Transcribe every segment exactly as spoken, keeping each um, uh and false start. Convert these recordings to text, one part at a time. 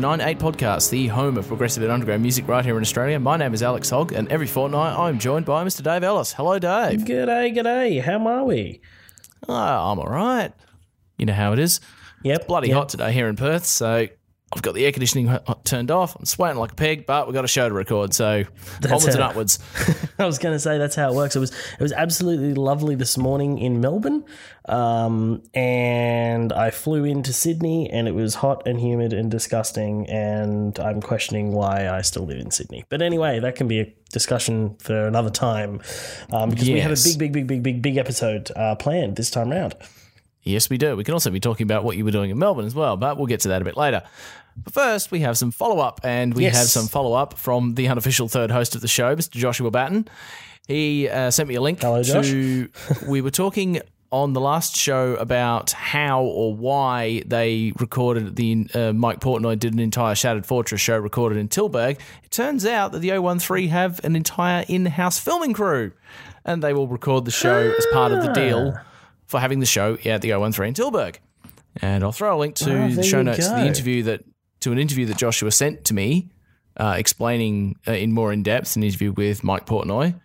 nine eight Podcast, the home of progressive and underground music right here in Australia. My name is Alex Hogg, and every fortnight I'm joined by Mister Dave Ellis. Hello, Dave. G'day, g'day. How are we? Oh, I'm all right. You know how it is. Yep. It's bloody yep. hot today here in Perth, so I've got the air conditioning h- turned off. I'm sweating like a pig, but we've got a show to record, so That's onwards and how- upwards. I was going to say that's how it works. It was it was absolutely lovely this morning in Melbourne, um, and I flew into Sydney, and it was hot and humid and disgusting, and I'm questioning why I still live in Sydney. But anyway, that can be a discussion for another time, um, because we have a Yes. big, big, big, big, big, big episode uh, planned this time round. Yes, we do. We can also be talking about what you were doing in Melbourne as well, but we'll get to that a bit later. But first, we have some follow-up, and we Yes. have some follow-up from the unofficial third host of the show, Mister Joshua Batten. He uh, sent me a link Hello, Josh. to... We were talking on the last show about how or why they recorded the... Uh, Mike Portnoy did an entire Shattered Fortress show recorded in Tilburg. It turns out that the oh one three have an entire in-house filming crew, and they will record the show as part of the deal for having the show at the oh one three in Tilburg. And I'll throw a link to Oh, the there show you notes to go. the interview that to an interview that Joshua sent to me, uh, explaining uh, in more in depth an interview with Mike Portnoy.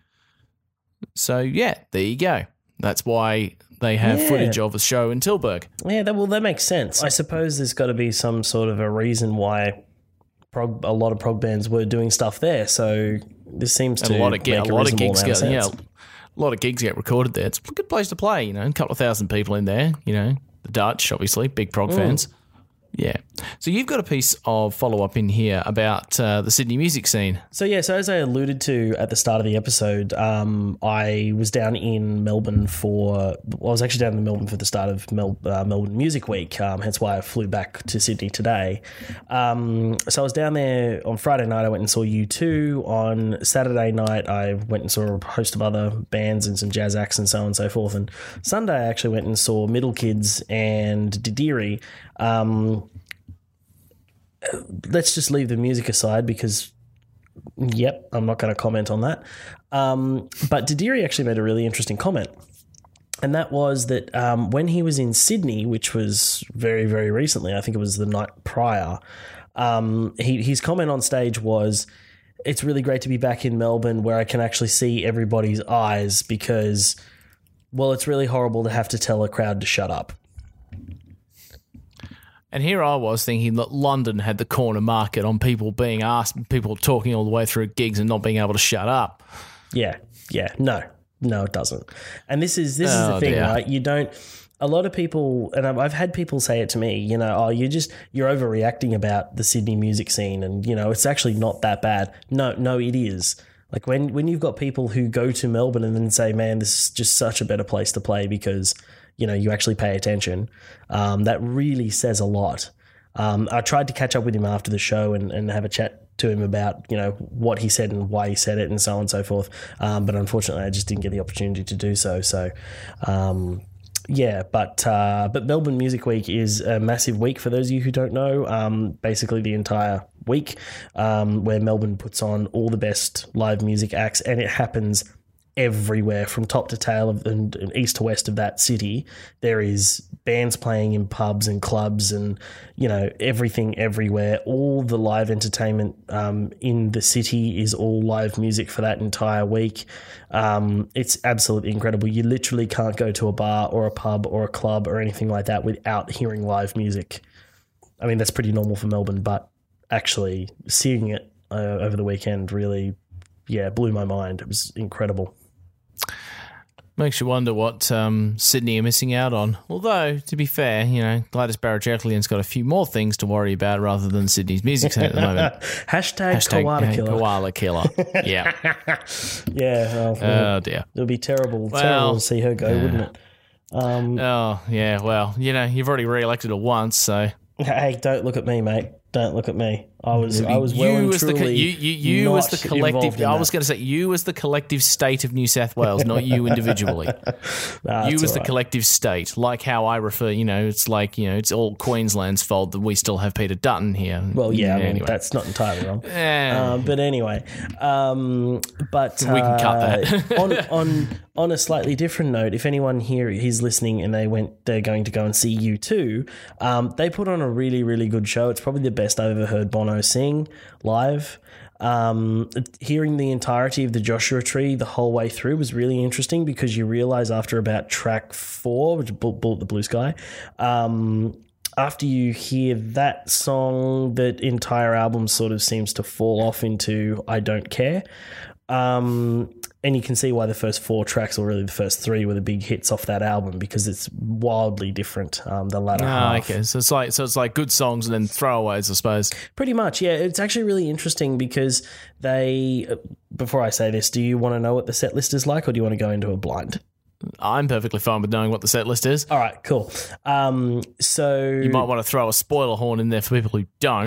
So yeah, there you go. That's why they have Yeah. footage of a show in Tilburg. Yeah, that, well, that makes sense. I suppose there's got to be some sort of a reason why prog, a lot of prog bands were doing stuff there. So this seems And to a lot of make a, a, lot of reasonable gigs amount get of yeah, sense. a lot of gigs get recorded there. It's a good place to play. You know, a couple of thousand people in there. You know, the Dutch obviously big prog Mm. fans. Yeah. So you've got a piece of follow-up in here about uh, the Sydney music scene. So yeah, so as I alluded to at the start of the episode, um, I was down in Melbourne for. Well, I was actually down in Melbourne for the start of Mel, uh, Melbourne Music Week. Um, hence why I flew back to Sydney today. Um, so I was down there on Friday night. I went and saw U two. On Saturday night, I went and saw a host of other bands and some jazz acts and so on and so forth. And Sunday, I actually went and saw Middle Kids and Didiri. Um, let's just leave the music aside because, yep, I'm not going to comment on that. Um, but Didiri actually made a really interesting comment. And that was that um, when he was in Sydney, which was very, very recently, I think it was the night prior, um, he, his comment on stage was, it's really great to be back in Melbourne where I can actually see everybody's eyes because, well, it's really horrible to have to tell a crowd to shut up. And here I was thinking that London had the corner market on people being asked, people talking all the way through gigs and not being able to shut up. Yeah, yeah, no, no, it doesn't. And this is this is Oh, the thing, dear. right? You don't. A lot of people, and I've, I've had people say it to me. You know, oh, you just you're overreacting about the Sydney music scene, and you know it's actually not that bad. No, no, it is. Like when when you've got people who go to Melbourne and then say, "Man, this is just such a better place to play because." You know, you actually pay attention. Um, that really says a lot. Um, I tried to catch up with him after the show and, and have a chat to him about, you know, what he said and why he said it and so on and so forth. Um, but unfortunately, I just didn't get the opportunity to do so. So, um, yeah, but uh, but Melbourne Music Week is a massive week for those of you who don't know. Um, basically, the entire week um, where Melbourne puts on all the best live music acts, and it happens everywhere from top to tail of and, and east to west of that city. There is bands playing in pubs and clubs and, you know, everything everywhere. All the live entertainment um, in the city is all live music for that entire week. Um, it's absolutely incredible. You literally can't go to a bar or a pub or a club or anything like that without hearing live music. I mean, that's pretty normal for Melbourne, but actually seeing it uh, over the weekend really, yeah, blew my mind. It was incredible. Makes you wonder what um, Sydney are missing out on. Although, to be fair, you know, Gladys Barrett-Jacqueline's got a few more things to worry about rather than Sydney's music scene at the moment. Hashtag, Hashtag koala uh, killer. Koala killer. Yeah. Yeah. Well, Oh, dear. it would be terrible, Well, terrible to see her go, yeah. wouldn't it? Um, Oh, yeah. Well, you know, you've already re-elected her once, so... hey, don't look at me, mate. Don't look at me. I was, I was well and as the, co- truly you, you, you as not the collective. involved in I was that. going to say you as the collective state of New South Wales, not you individually. Nah, you it's as all the right. collective state, like how I refer. You know, it's like you know, it's all Queensland's fault that we still have Peter Dutton here. Well, yeah, I mean, anyway. that's not entirely wrong. Eh. Um, but anyway, um, but We can cut uh, that. on on on a slightly different note, if anyone here is listening and they went, they're going to go and see U two, um, they put on a really, really good show. It's probably the best I've ever heard Bono sing live. Um, hearing the entirety of the Joshua Tree the whole way through was really interesting because you realize after about track four, which is Bullet the Blue Sky, um, after you hear that song, that entire album sort of seems to fall off into I don't care. Um, and you can see why the first four tracks, or really the first three, were the big hits off that album because it's wildly different. Um, the latter Oh, half. okay. So it's like so it's like good songs and then throwaways, I suppose. Pretty much, yeah. It's actually really interesting because they. Before I say this, do you want to know what the set list is like, or do you want to go into a blind? I'm perfectly fine with knowing what the set list is. All right, cool. Um, so You might want to throw a spoiler horn in there for people who don't.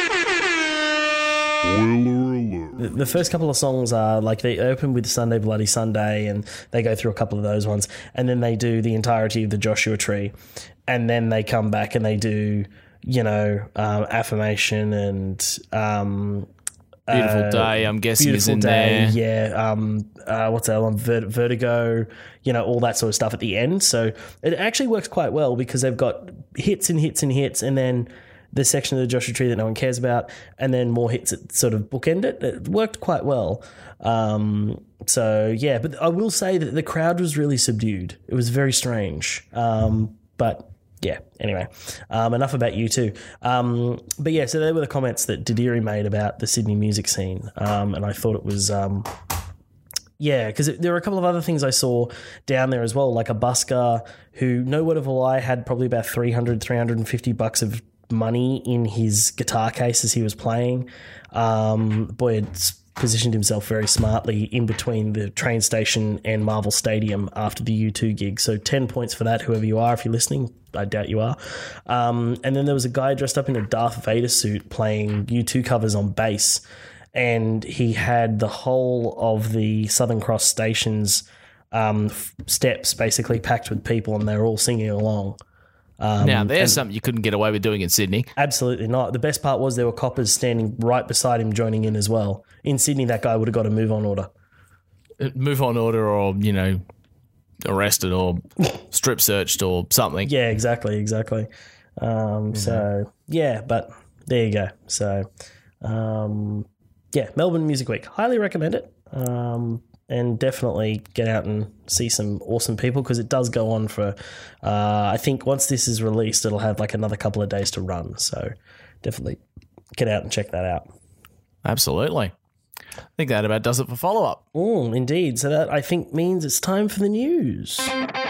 The, the first couple of songs are like they open with Sunday Bloody Sunday and they go through a couple of those ones and then they do the entirety of the Joshua Tree and then they come back and they do, you know, um, Affirmation and um, Beautiful uh, Day, I'm guessing, is Beautiful in Day, there. yeah. Um, uh, what's that one? Vert- Vertigo, you know, all that sort of stuff at the end. So it actually works quite well because they've got hits and hits and hits and then the section of the Joshua Tree that no one cares about, and then more hits that sort of bookend it. It worked quite well. Um, so, yeah, but I will say that the crowd was really subdued. It was very strange. Um, but, yeah, anyway, um, enough about U two. Um, but, yeah, so they were the comments that Didiri made about the Sydney music scene, um, and I thought it was... Um, Yeah, because there were a couple of other things I saw down there as well, like a busker who, no word of a lie, had probably about three hundred, three hundred fifty bucks of money in his guitar case as he was playing. Um, boy had positioned himself very smartly in between the train station and Marvel Stadium after the U two gig. So ten points for that, whoever you are, if you're listening. I doubt you are. Um, and then there was a guy dressed up in a Darth Vader suit playing U two covers on bass. And he had the whole of the Southern Cross station's um, steps basically packed with people, and they were all singing along. Um, now, there's something you couldn't get away with doing in Sydney. Absolutely not. The best part was there were coppers standing right beside him joining in as well. In Sydney, that guy would have got a move on order. Move on order or, you know, arrested or strip searched or something. Yeah, exactly, exactly. Um, mm-hmm. So, yeah, but there you go. So, um, yeah, Melbourne Music Week. Highly recommend it. Um, and definitely get out and see some awesome people because it does go on for, uh, I think once this is released, it'll have like another couple of days to run. So definitely get out and check that out. Absolutely. I think that about does it for follow-up. Oh, indeed. So that, I think, means it's time for the news.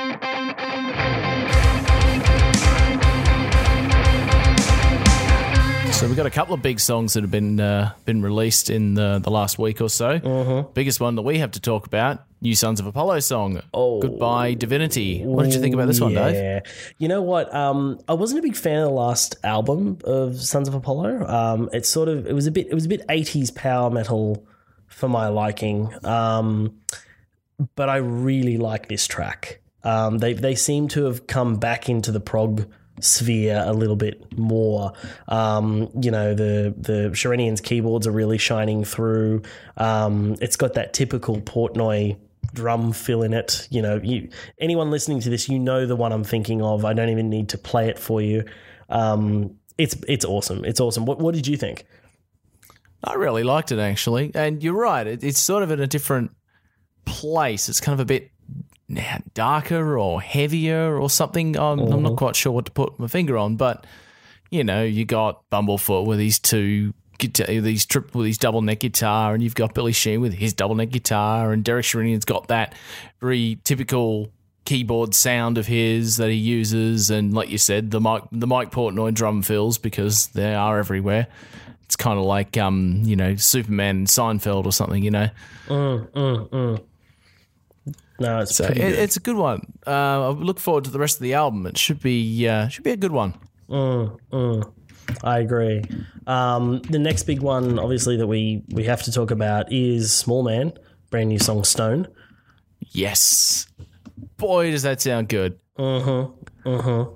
So we've got a couple of big songs that have been uh, been released in the, the last week or so. Mm-hmm. Biggest one that we have to talk about, New Sons of Apollo song, oh. Goodbye Divinity. What did you think about this one, yeah. Dave? You know what? Um, I wasn't a big fan of the last album of Sons of Apollo. Um, it's sort of it was a bit it was a bit eighties power metal for my liking. Um, but I really like this track. Um, they they seem to have come back into the prog sphere a little bit more. Um, you know, the the Sharenian's keyboards are really shining through. Um, it's got that typical Portnoy drum fill in it. You know, you anyone listening to this, you know the one I'm thinking of. I don't even need to play it for you. Um, it's it's awesome. It's awesome. What what did you think? I really liked it, actually. And you're right. It, it's sort of in a different place. It's kind of a bit darker or heavier or something. I'm, mm-hmm. I'm not quite sure what to put my finger on, but you know, you got Bumblefoot with these two guitar, these trip with his double neck guitar, and you've got Billy Sheehan with his double neck guitar, and Derek Sherinian's got that very typical keyboard sound of his that he uses, and like you said, the Mike the Mike Portnoy drum fills because they are everywhere. It's kind of like um, you know, Superman and Seinfeld or something, you know. Mm, mm, mm. No, it's so pretty it, good. It's a good one. Uh, I look forward to the rest of the album. It should be uh, should be a good one. Mm, mm. I agree. Um, the next big one, obviously, that we, we have to talk about is Small Man, brand new song Stone. Yes. Boy, does that sound good. Mm-hmm.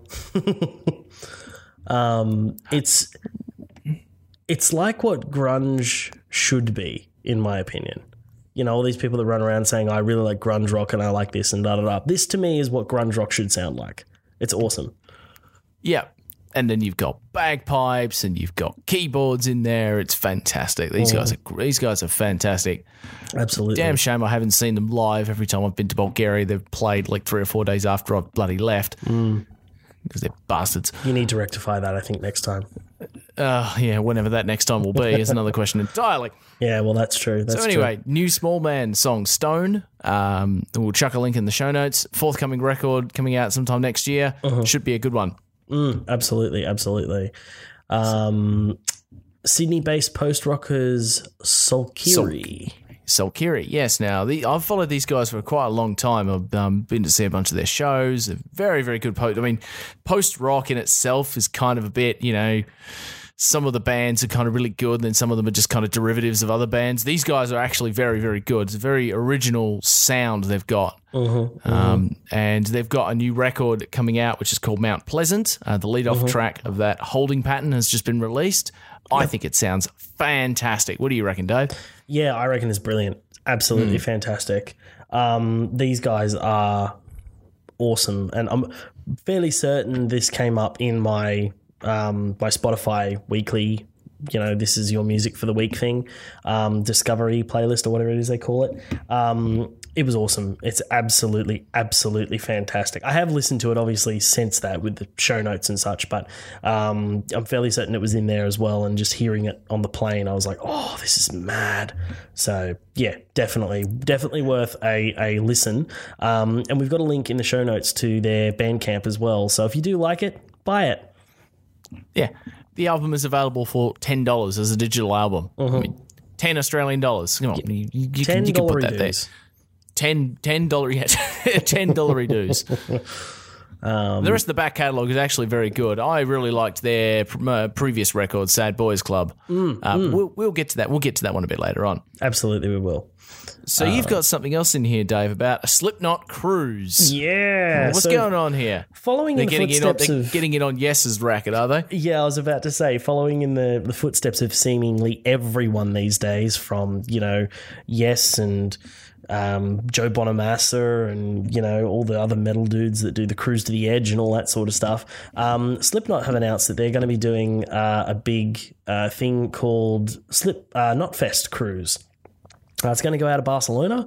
Mm-hmm. um, it's it's like what grunge should be, in my opinion. You know, all these people that run around saying, I really like grunge rock and I like this and da da da. This to me is what grunge rock should sound like. It's awesome. Yeah. And then you've got bagpipes and you've got keyboards in there. It's fantastic. These mm. guys are these guys are fantastic. Absolutely. Damn shame I haven't seen them live. Every time I've been to Bulgaria, they've played like three or four days after I've bloody left because mm. they're bastards. You need to rectify that, I think, next time. Uh, yeah, whenever that next time will be is another question entirely. Yeah, well, that's true. That's so anyway, true. new Small Man song Stone. Um, we'll chuck a link in the show notes. Forthcoming record coming out sometime next year. Uh-huh. Should be a good one. Mm, absolutely, absolutely. Um, Sydney-based post-rockers Solkiri. Sol- Solkiri, yes. Now, the, I've followed these guys for quite a long time. I've um, been to see a bunch of their shows. They're very, very good post. I mean, post-rock in itself is kind of a bit, you know, some of the bands are kind of really good and then some of them are just kind of derivatives of other bands. These guys are actually very, very good. It's a very original sound they've got. Mm-hmm, um, mm-hmm. And they've got a new record coming out, which is called Mount Pleasant. Uh, the lead-off mm-hmm. track of that Holding Pattern has just been released. I think it sounds fantastic. What do you reckon, Dave? Yeah, I reckon it's brilliant. Absolutely mm. fantastic. Um, these guys are awesome. And I'm fairly certain this came up in my um, my Spotify weekly, you know, this is your music for the week thing, um, discovery playlist or whatever it is they call it. Um, it was awesome. It's absolutely, absolutely fantastic. I have listened to it obviously since that with the show notes and such, but um, I'm fairly certain it was in there as well. And just hearing it on the plane, I was like, oh, this is mad. So yeah, definitely, definitely worth a, a listen. Um, and we've got a link in the show notes to their Bandcamp as well. So if you do like it, buy it. Yeah. The album is available for ten dollars as a digital album. Mm-hmm. I mean, ten Australian dollars. Come on, you, you, you, can, you can put that there. ten dollars, yeah, ten dollars dues. Um, the rest of the back catalogue is actually very good. I really liked their uh, previous record, Sad Boys Club. Mm, um, mm. We'll, we'll get to that. We'll get to that one a bit later on. Absolutely, we will. So uh, you've got something else in here, Dave, about a Slipknot cruise. Yeah. What's so going on here? Following they're in the getting footsteps in on, of... getting it on Yes's racket, are they? Yeah, I was about to say, following in the, the footsteps of seemingly everyone these days from, you know, Yes and... Um, Joe Bonamassa and, you know, all the other metal dudes that do the Cruise to the Edge and all that sort of stuff. Um, Slipknot have announced that they're going to be doing uh, a big uh, thing called Slip uh, Not Fest Cruise. Uh, it's going to go out of Barcelona.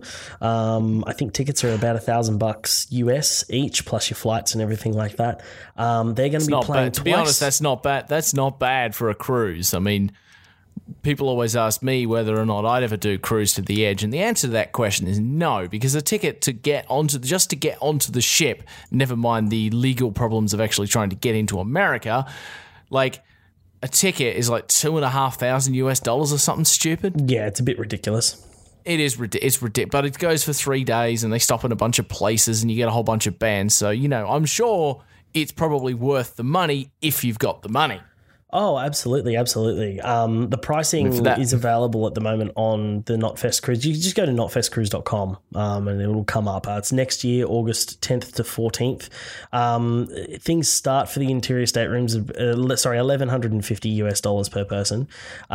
Um, I think tickets are about a thousand bucks U S each, plus your flights and everything like that. Um, they're going to be playing bad. twice. To be honest, that's not bad. That's not bad for a cruise. I mean, people always ask me whether or not I'd ever do Cruise to the Edge, and the answer to that question is no, because a ticket to get onto just to get onto the ship, never mind the legal problems of actually trying to get into America, like a ticket is like two and a half thousand U S dollars or something stupid. Yeah, it's a bit ridiculous. It is it's ridiculous, but it goes for three days, and they stop in a bunch of places, and you get a whole bunch of bands. So you know, I'm sure it's probably worth the money if you've got the money. Oh, absolutely, absolutely. Um, the pricing is available at the moment on the Notfest Cruise. You can just go to not fest cruise dot com um, and it will come up. Uh, it's next year, August tenth to fourteenth. Um, things start for the interior staterooms of, uh, sorry, eleven fifty U S dollars per person.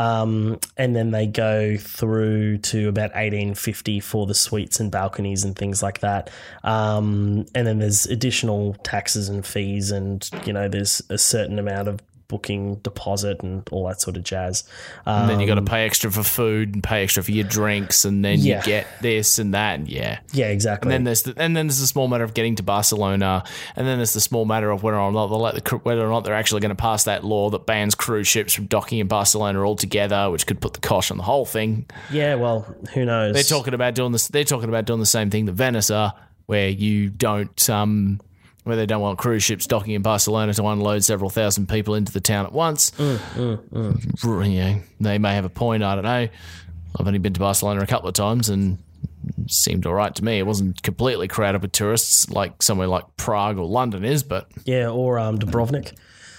Um, and then they go through to about eighteen fifty for the suites and balconies and things like that. Um, and then there's additional taxes and fees, and, you know, there's a certain amount of booking deposit and all that sort of jazz. Um, and then you got to pay extra for food and pay extra for your drinks, and then yeah. you get this and that, and yeah, yeah, exactly. And then there's the, and then there's the small matter of getting to Barcelona, and then there's the small matter of whether or not they'll let the, whether or not they're actually going to pass that law that bans cruise ships from docking in Barcelona altogether, which could put the cosh on the whole thing. Yeah, well, who knows? They're talking about doing this. They're talking about doing the same thing that Venice are, where you don't. Um, where they don't want cruise ships docking in Barcelona to unload several thousand people into the town at once. Mm, mm, mm. You know, they may have a point, I don't know. I've only been to Barcelona a couple of times and it seemed all right to me. It wasn't completely crowded with tourists like somewhere like Prague or London is, but... Yeah, or um, Dubrovnik.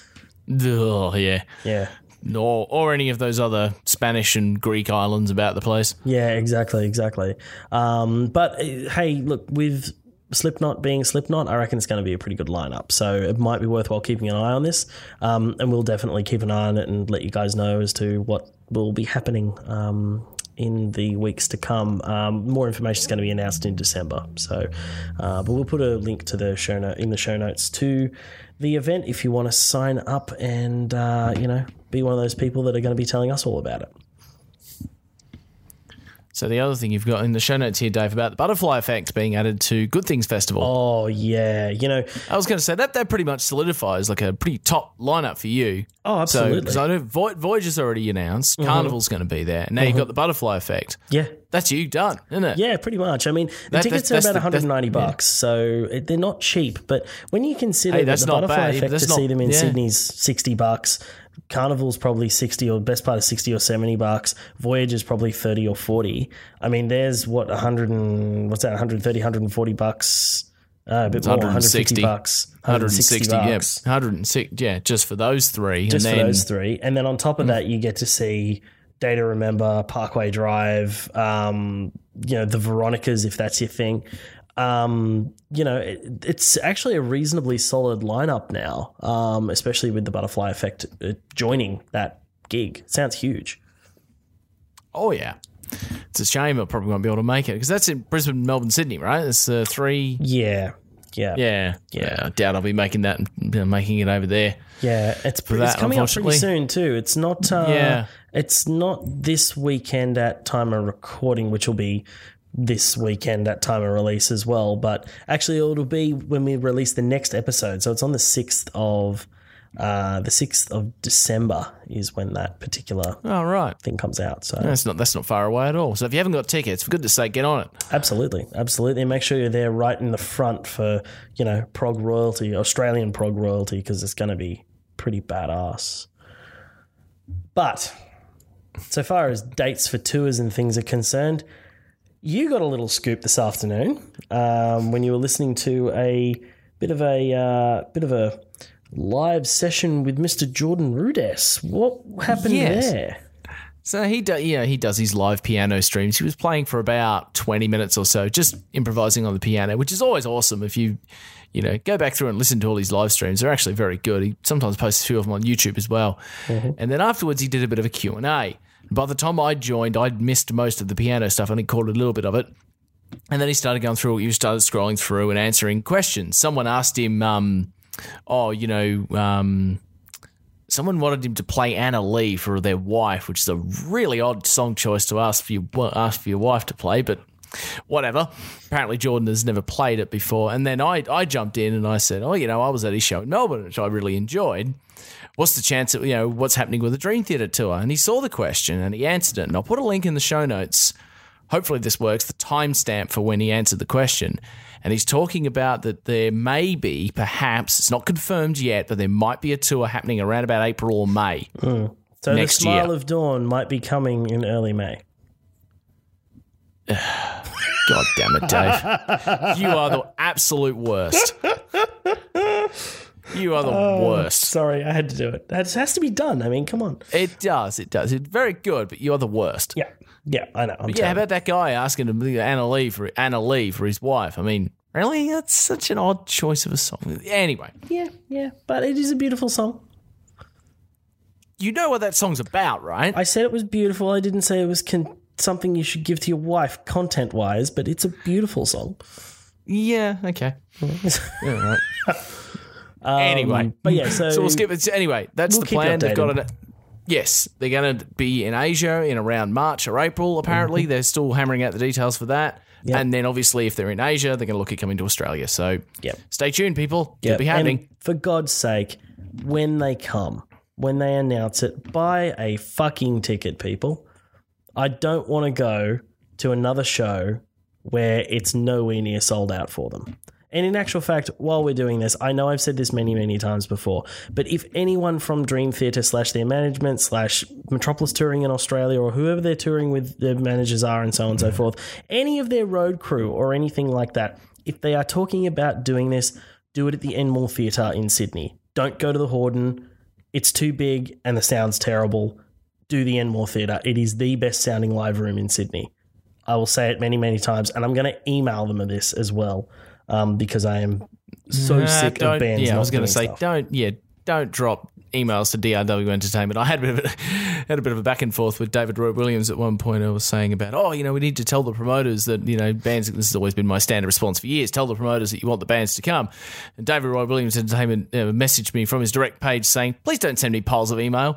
Oh, yeah. Yeah. Or, or any of those other Spanish and Greek islands about the place. Yeah, exactly, exactly. Um, but, hey, look, with... Slipknot being Slipknot, I reckon it's going to be a pretty good lineup. So it might be worthwhile keeping an eye on this. Um, and we'll definitely keep an eye on it and let you guys know as to what will be happening um, in the weeks to come. Um, more information is going to be announced in December. So, uh, but we'll put a link to the show note in the show notes to the event if you want to sign up and uh, you know, be one of those people that are going to be telling us all about it. So the other thing you've got in the show notes here, Dave, about the Butterfly Effect being added to Good Things Festival. Oh, yeah. You know, I was going to say that that pretty much solidifies like a pretty top lineup for you. Oh, absolutely. So I know Voy- Voyager's already announced. Mm-hmm. Carnival's going to be there. And now mm-hmm. you've got the Butterfly Effect. Yeah. That's you done, isn't it? Yeah, pretty much. I mean, the that, tickets that's, are about that's one hundred ninety the, bucks, yeah. so it, they're not cheap. But when you consider hey, that the Butterfly bad. Effect that's to not, see them in yeah. Sydney's sixty bucks, Carnival's probably sixty or best part of sixty or seventy bucks. Voyager's probably thirty or forty. I mean, there's what one hundred and what's that? one hundred thirty, one hundred forty bucks. Uh, a bit more, one hundred fifty bucks, one hundred sixty bucks. Yeah, one hundred six, yeah, just for those three. Just and for then, those three, and then on top of that, you get to see Day to Remember, Parkway Drive, um, you know, the Veronicas, if that's your thing. Um, you know, it, it's actually a reasonably solid lineup now, um, especially with the Butterfly Effect uh, joining that gig. Sounds huge. Oh, yeah. It's a shame I probably won't be able to make it because that's in Brisbane, Melbourne, Sydney, right? It's uh, three. Yeah. Yeah. Yeah. Yeah. I doubt I'll be making that, you know, making it over there. Yeah. It's, pretty, that, it's coming up pretty soon too. It's not, uh, yeah. It's not this weekend at time of recording, which will be this weekend at time of release as well. But actually, it'll be when we release the next episode. So it's on the sixth of uh, the sixth of December is when that particular oh, right. thing comes out. So no, that's not that's not far away at all. So if you haven't got tickets, for goodness sake, get on it. Absolutely, absolutely. Make sure you're there right in the front for you know prog royalty, Australian prog royalty, because it's going to be pretty badass. But so far as dates for tours and things are concerned, you got a little scoop this afternoon um, when you were listening to a bit of a uh, bit of a live session with Mister Jordan Rudess. What happened yes. there? So he do, yeah, he does his live piano streams. He was playing for about twenty minutes or so, just improvising on the piano, which is always awesome. If you, you know, go back through and listen to all his live streams, they're actually very good. He sometimes posts a few of them on YouTube as well. Mm-hmm. And then afterwards, he did a bit of a Q and A. By the time I joined, I'd missed most of the piano stuff and he caught a little bit of it. And then he started going through, he started scrolling through and answering questions. Someone asked him, um, oh, you know, um, someone wanted him to play Anna Lee for their wife, which is a really odd song choice to ask for, you, ask for your wife to play, but whatever. Apparently Jordan has never played it before. And then I, I jumped in and I said, oh, you know, I was at his show in Melbourne, which I really enjoyed. What's the chance that, you know, what's happening with the Dream Theater tour? And he saw the question and he answered it. And I'll put a link in the show notes. Hopefully this works, the timestamp for when he answered the question. And he's talking about that there may be, perhaps, it's not confirmed yet, but there might be a tour happening around about April or May. Mm. So next the Smile year. of Dawn might be coming in early May. God damn it, Dave. You are the absolute worst. You are the oh, worst. Sorry, I had to do it. That has to be done. I mean, come on. It does. It does. It's very good, but you are the worst. Yeah. Yeah, I know. But yeah, how about that guy asking him Anna Lee for Anna Lee for his wife? I mean, really? That's such an odd choice of a song. Anyway. Yeah, yeah. But it is a beautiful song. You know what that song's about, right? I said it was beautiful. I didn't say it was con- something you should give to your wife content-wise, but it's a beautiful song. Yeah, okay. Yeah, right. Um, anyway, but yeah, so, so we'll skip it. Anyway, that's we'll the plan. They've got it. Yes, they're going to be in Asia in around March or April. Apparently, mm-hmm. they're still hammering out the details for that. Yep. And then, obviously, if they're in Asia, they're going to look at coming to Australia. So, yep. stay tuned, people. Yep. It'll be happening. And for God's sake, when they come, when they announce it, buy a fucking ticket, people. I don't want to go to another show where it's nowhere near sold out for them. And in actual fact, while we're doing this, I know I've said this many, many times before, but if anyone from Dream Theater slash their management slash Metropolis Touring in Australia or whoever they're touring with their managers are and so on and so forth, any of their road crew or anything like that, if they are talking about doing this, do it at the Enmore Theatre in Sydney. Don't go to the Hordern. It's too big and the sound's terrible. Do the Enmore Theatre. It is the best sounding live room in Sydney. I will say it many, many times, and I'm going to email them this as well. Um, because I am so nah, sick of bands. Yeah, not I was going to say, stuff. don't. Yeah, don't drop emails to D R W Entertainment. I had a bit of a, had a bit of a back and forth with David Roy Williams at one point. I was saying about, oh, you know, we need to tell the promoters that, you know, bands, this has always been my standard response for years, tell the promoters that you want the bands to come. And David Roy Williams Entertainment uh, messaged me from his direct page saying, please don't send me piles of email.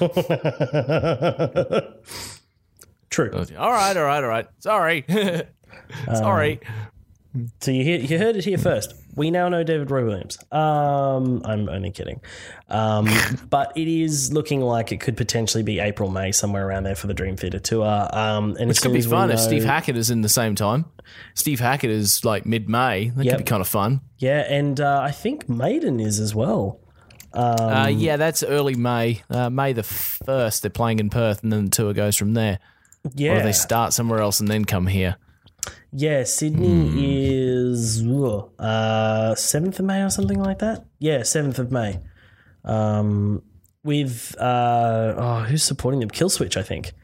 True. All right, all right, all right. Sorry. Sorry. Um, so you, hear, you heard it here first. We now know David Roy Williams. Um, I'm only kidding. Um, but it is looking like it could potentially be April, May, somewhere around there for the Dream Theater tour. Um, and Which could be fun know, if Steve Hackett is in the same time. Steve Hackett is like mid-May. That yep. could be kind of fun. Yeah, and uh, I think Maiden is as well. Um, uh, yeah, that's early May. Uh, May the first, they're playing in Perth, and then the tour goes from there. Yeah. Or do they start somewhere else and then come here? Yeah, Sydney mm. is uh, seventh of May or something like that. Yeah, seventh of May. Um, with, uh, oh, who's supporting them? Killswitch, I think.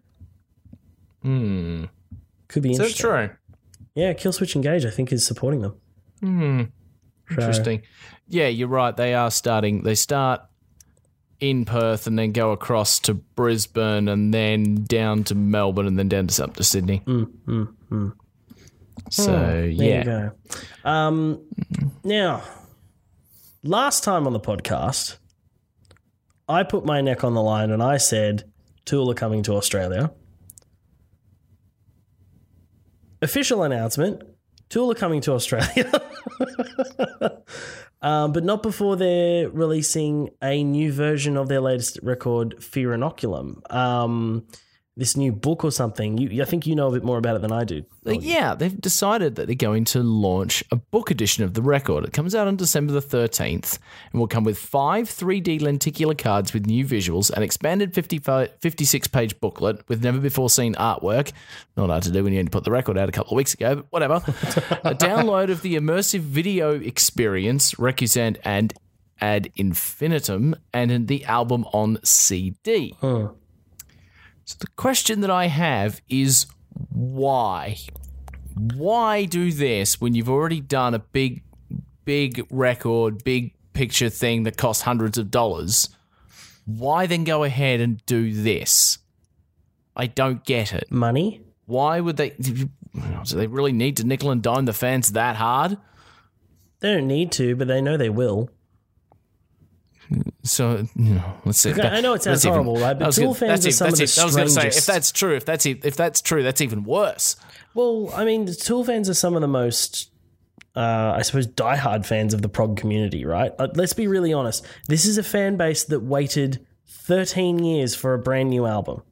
Hmm. Could be is interesting. That's true. Yeah, Killswitch Engage, I think, is supporting them. Hmm. Interesting. So, yeah, you're right. They are starting. They start in Perth and then go across to Brisbane and then down to Melbourne and then down to up to Sydney. Mm, mm, mm. So, oh, yeah. There you go. Um, now, last time on the podcast, I put my neck on the line and I said, Tool are coming to Australia. Official announcement, Tool are coming to Australia. um, but not before they're releasing a new version of their latest record, Fear Inoculum. Um, this new book or something. You, I think you know a bit more about it than I do. Yeah, they've decided that they're going to launch a book edition of the record. It comes out on December the thirteenth and will come with five three D lenticular cards with new visuals, an expanded fifty-six page booklet with never-before-seen artwork. Not hard to do when you had to put the record out a couple of weeks ago, but whatever. A download of the immersive video experience, Recusant and Ad Infinitum, and the album on C D. Huh. So the question that I have is why? Why do this when you've already done a big, big record, big picture thing that costs hundreds of dollars? Why then go ahead and do this? I don't get it. Money? Why would they... Do they really need to nickel and dime the fans that hard? They don't need to, but they know they will. So, you know, let's see. Okay, I know it sounds horrible, even, right? But Tool fans are some of the strangest. I was going to say, if that's true, if that's if that's true, that's even worse. Well, I mean, the Tool fans are some of the most, uh, I suppose, diehard fans of the prog community, right? Uh, let's be really honest. This is a fan base that waited thirteen years for a brand new album,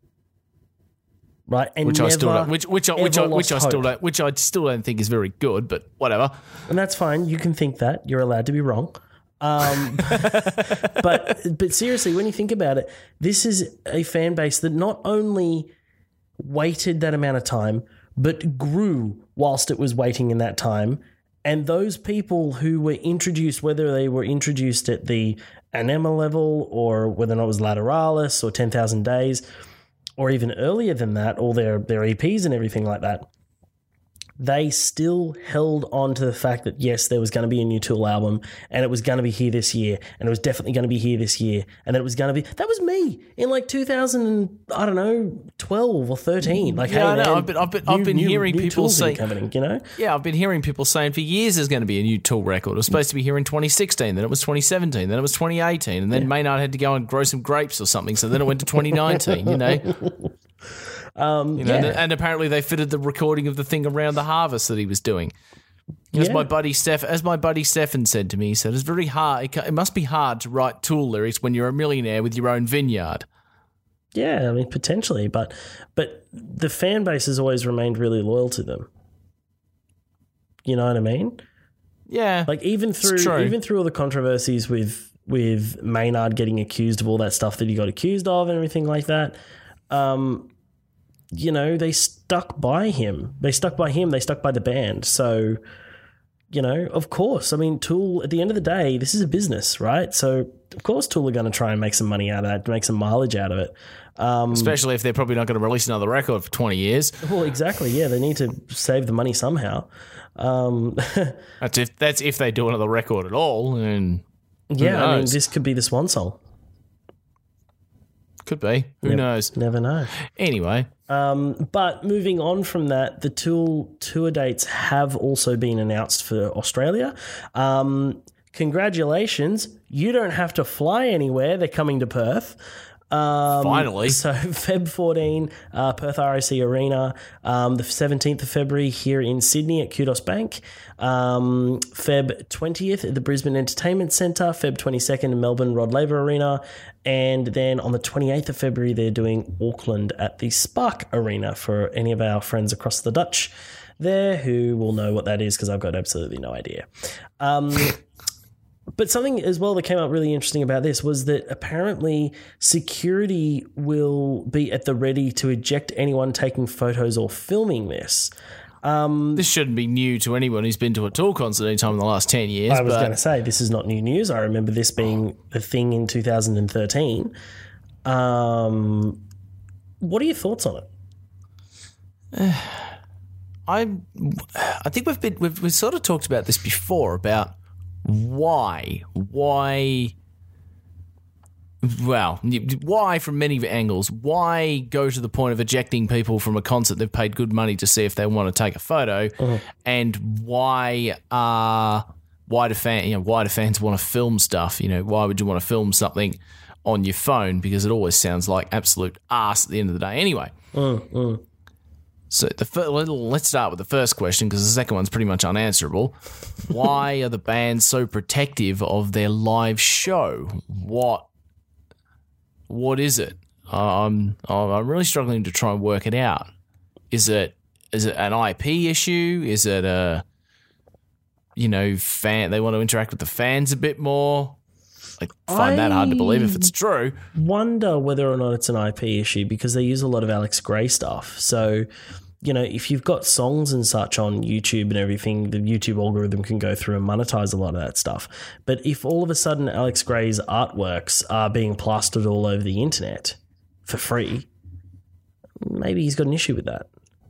right? And which never, I still don't, which which I, which I, which I still hope. don't, which I still don't think is very good, but whatever. And that's fine. You can think that. You're allowed to be wrong. Um, but but seriously, when you think about it, this is a fan base that not only waited that amount of time, but grew whilst it was waiting in that time. And those people who were introduced, whether they were introduced at the Anema level or whether or not it was Lateralis or ten thousand Days or even earlier than that, all their, their E Ps and everything like that, they still held on to the fact that, yes, there was going to be a new Tool album and it was going to be here this year and it was definitely going to be here this year and it was going to be... That was me in like two thousand, I don't know, twelve or thirteen. Like, yeah, hey, I know. man, I've been, I've been, new, I've been new, hearing new people say... coming, you know? Yeah, I've been hearing people saying for years there's going to be a new Tool record. It was supposed to be here in twenty sixteen, then it was twenty seventeen, then it was twenty eighteen, and then yeah. Maynard had to go and grow some grapes or something, so then it went to twenty nineteen, you know? Um, you know, yeah. and, and apparently they fitted the recording of the thing around the harvest that he was doing. As yeah. my buddy Steph, as my buddy Stefan said to me, he said it's very hard. It must be hard to write Tool lyrics when you're a millionaire with your own vineyard. Yeah, I mean potentially, but but the fan base has always remained really loyal to them. You know what I mean? Yeah, like even through even through all the controversies with with Maynard getting accused of all that stuff that he got accused of and everything like that. Um, you know, they stuck by him. They stuck by him. They stuck by the band. So, you know, of course. I mean, Tool, at the end of the day, this is a business, right? So, of course, Tool are going to try and make some money out of that, make some mileage out of it. Um, Especially if they're probably not going to release another record for twenty years. Well, exactly. Yeah, they need to save the money somehow. Um, that's if that's if they do another record at all. And Yeah, I mean, knows? this could be the swan song. Could be. Who Never- knows? Never know. Anyway, Um, but moving on from that, the Tool tour dates have also been announced for Australia. Um, congratulations. You don't have to fly anywhere. They're coming to Perth. Um, finally. So Feb fourteen, uh, Perth R A C Arena. Um, the seventeenth of February here in Sydney at Kudos Bank. Um, Feb twentieth at the Brisbane Entertainment Centre. Feb twenty-second in Melbourne Rod Laver Arena. And then on the twenty-eighth of February, they're doing Auckland at the Spark Arena for any of our friends across the Dutch there who will know what that is, because I've got absolutely no idea. Um, But something as well that came up really interesting about this was that apparently security will be at the ready to eject anyone taking photos or filming this. This shouldn't be new to anyone who's been to a Tool concert anytime in the last ten years. I was but going to say, this is not new news. I remember this being a thing in two thousand thirteen. Um, what are your thoughts on it? I, I think we've been we've, we've sort of talked about this before about why why. Well, why from many angles? Why go to the point of ejecting people from a concert they've paid good money to see if they want to take a photo, Uh-huh. and why uh why do fan you know why do fans want to film stuff? You know, why would you want to film something on your phone? Because it always sounds like absolute arse at the end of the day. Anyway, Uh, uh. so the fir- let's start with the first question, because the second one's pretty much unanswerable. Why are the bands so protective of their live show? What What is it? I'm I'm really struggling to try and work it out. Is it is it an I P issue? Is it a you know fan? They want to interact with the fans a bit more. I find that hard to believe if it's true. Wonder whether or not it's an I P issue, because they use a lot of Alex Gray stuff. So, you know, if you've got songs and such on YouTube and everything, the YouTube algorithm can go through and monetize a lot of that stuff. But if all of a sudden Alex Gray's artworks are being plastered all over the internet for free, maybe he's got an issue with that.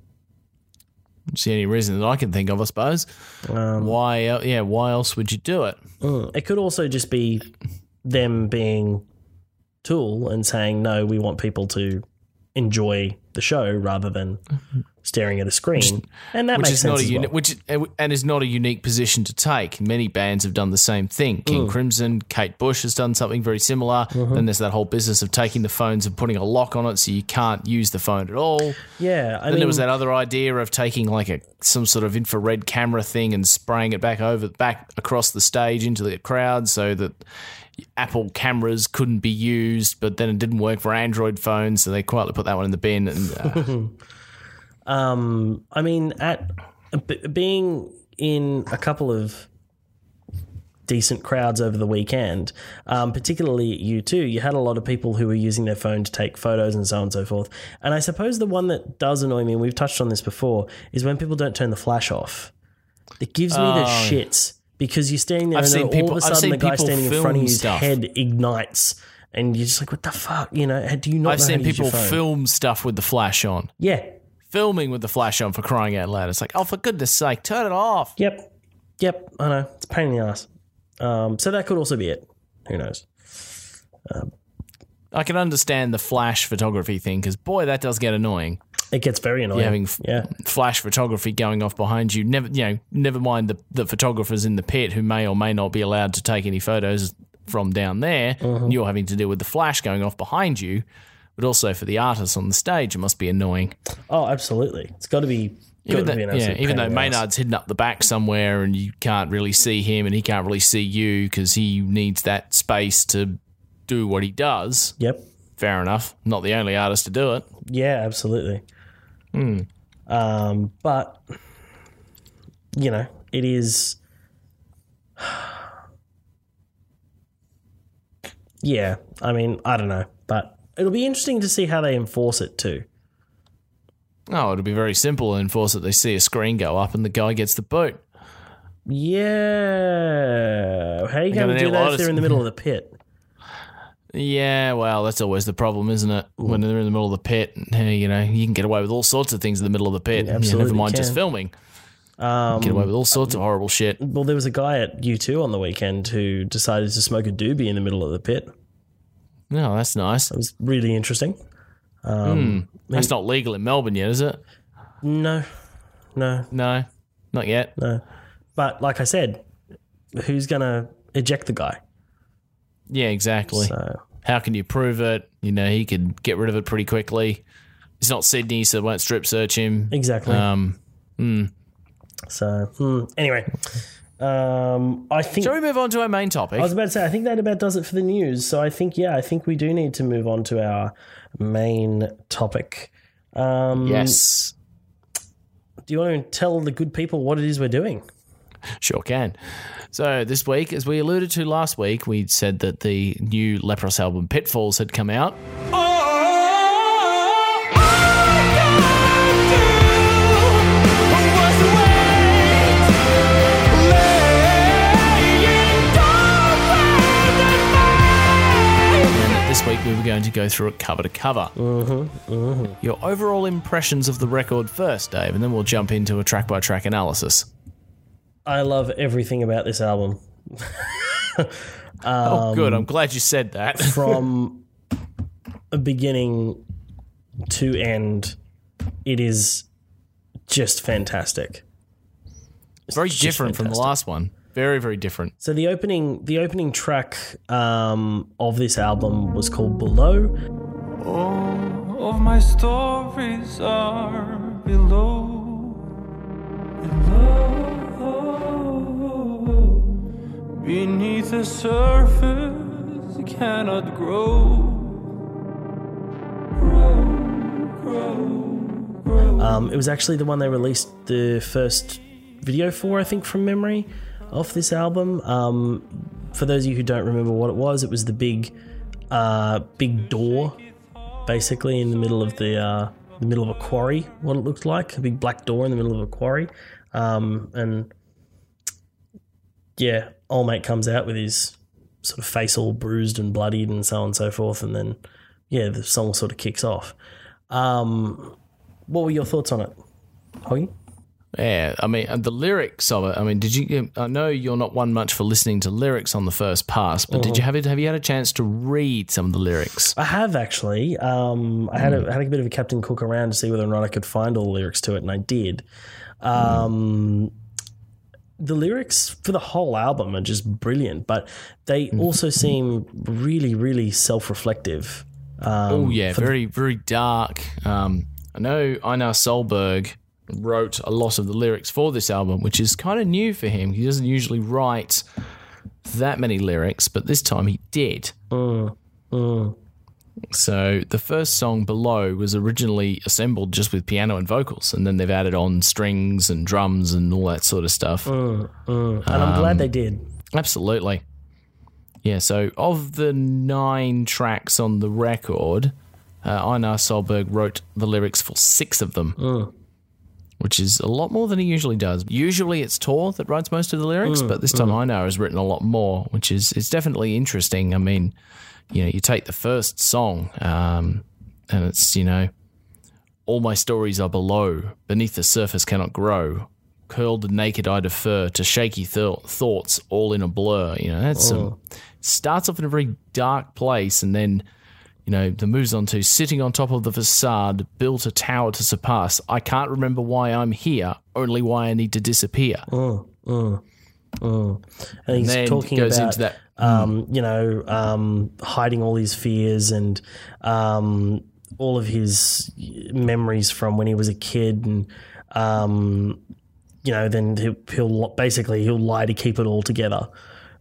It's the only reason that I can think of, I suppose. Um, why? el- Yeah, why else would you do it? Mm. It could also just be them being Tool and saying, no, we want people to enjoy the show rather than staring at a screen. And that Which makes is sense not a as uni- well. which and is not a unique position to take. Many bands have done the same thing. King Mm. Crimson, Kate Bush has done something very similar. Mm-hmm. Then there's that whole business of taking the phones and putting a lock on it so you can't use the phone at all. Yeah, I Then mean, there was that other idea of taking like a some sort of infrared camera thing and spraying it back over back across the stage into the crowd so that Apple cameras couldn't be used, but then it didn't work for Android phones, so they quietly put that one in the bin. And uh, um, I mean, at b- being in a couple of decent crowds over the weekend, um, particularly at U two, you had a lot of people who were using their phone to take photos and so on and so forth. And I suppose the one that does annoy me, and we've touched on this before, is when people don't turn the flash off. It gives me the Oh. shits, because you're standing there I've and then seen all people- of a I've sudden seen the guy people standing in front of film you's stuff. head ignites and you're just like, what the fuck? You know, do you not I've know seen how to use people your phone? film stuff with the flash on. Yeah. Filming with the flash on, for crying out loud. It's like, oh, for goodness sake, turn it off. Yep. Yep. I know. It's a pain in the ass. Um, so that could also be it. Who knows? I can understand the flash photography thing, because boy, that does get annoying. It gets very annoying. You're having f- yeah. flash photography going off behind you. Never, you know, never mind the, the photographers in the pit who may or may not be allowed to take any photos from down there. Mm-hmm. You're having to deal with the flash going off behind you, but also for the artists on the stage, it must be annoying. Oh, absolutely. It's got to be. Even, got to though, be an yeah, absolute even pain though in the ass. Maynard's hidden up the back somewhere and you can't really see him and he can't really see you because he needs that space to do what he does. Yep. Fair enough. Not the only artist to do it. Yeah, absolutely. Hmm. Um, but you know, it is. Yeah, I mean, I don't know, but it'll be interesting to see how they enforce it too. Oh, it'll be very simple to enforce it. They see a screen go up and the guy gets the boot. Yeah, how are you They're going gonna to do need a that lot if of they're in the s- middle of the pit? Yeah, well, that's always the problem, isn't it? When they're in the middle of the pit, hey, you know, you can get away with all sorts of things in the middle of the pit. You You know, absolutely never mind can. just filming. Um, Get away with all sorts of horrible shit. well, there was a guy at U two on the weekend who decided to smoke a doobie in the middle of the pit. No, that's nice. It was really interesting. Um, That's not legal in Melbourne yet, is it? No, no, No, not yet. no. But like I said, who's going to eject the guy? Yeah, exactly. So How can you prove it? You know, he could get rid of it pretty quickly. It's not Sydney, so they won't strip search him. exactly. Um, So hmm, anyway, um, I think shall we move on to our main topic? I was about to say I think that about does it for the news. So I think yeah, I think we do need to move on to our main topic. Um, yes, Do you want to tell the good people what it is we're doing? sure can. So this week, as we alluded to last week, we said that the new Leprous album Pitfalls had come out. This week we were going to go through it cover to cover. Mm-hmm, mm-hmm. Your overall impressions of the record first, Dave, and then we'll jump into a track-by-track analysis. I love everything about this album. oh, good. I'm glad you said that. From a beginning to end, it is just fantastic. It's Very just different from the fantastic. last one. Very, very different. So the opening, the opening track um, of this album was called "Below." All of my stories are below, below. Beneath the surface cannot grow, grow, grow, grow. Um, it was actually the one they released the first video for, I think, from memory, off this album. Um, for those of you who don't remember what it was, it was the big, uh, big door, basically in the middle of the uh, the middle of a quarry. What it looked like, a big black door in the middle of a quarry, um, and yeah, old mate comes out with his sort of face all bruised and bloodied and so on and so forth, and then yeah, the song sort of kicks off. Um, what were your thoughts on it, Hoggy? Yeah, I mean, and the lyrics of it, I mean, did you, I know you're not one much for listening to lyrics on the first pass, but did you have it, have you had a chance to read some of the lyrics? I have actually. Um, I had a, had a bit of a Captain Cook around to see whether or not I could find all the lyrics to it, and I did. Um, the lyrics for the whole album are just brilliant, but they also seem really, really self-reflective. Um, Oh, yeah, for the- very, very dark. Um, I know Einar Solberg wrote a lot of the lyrics for this album, which is kind of new for him. He doesn't usually write that many lyrics, but this time he did. Mm, mm. So the first song, Below, was originally assembled just with piano and vocals, and then they've added on strings and drums and all that sort of stuff. Mm, mm. And I'm glad they did. Absolutely. Yeah, so of the nine tracks on the record, uh, Einar Solberg wrote the lyrics for six of them, Mm. which is a lot more than he usually does. Usually it's Tor that writes most of the lyrics, but this time Einar has written a lot more, which is it's definitely interesting. I mean, you know, you take the first song, um, and it's, you know, all my stories are below, beneath the surface cannot grow, curled and naked I defer to shaky th- thoughts all in a blur. You know, that's some, starts off in a very dark place, and then, you know, the moves on to sitting on top of the facade, built a tower to surpass. I can't remember why I'm here, only why I need to disappear. Mm, mm, mm. And he's then talking goes about, into that- um, you know, um, hiding all his fears and um, all of his memories from when he was a kid, and um, you know, then he'll, he'll basically he'll lie to keep it all together.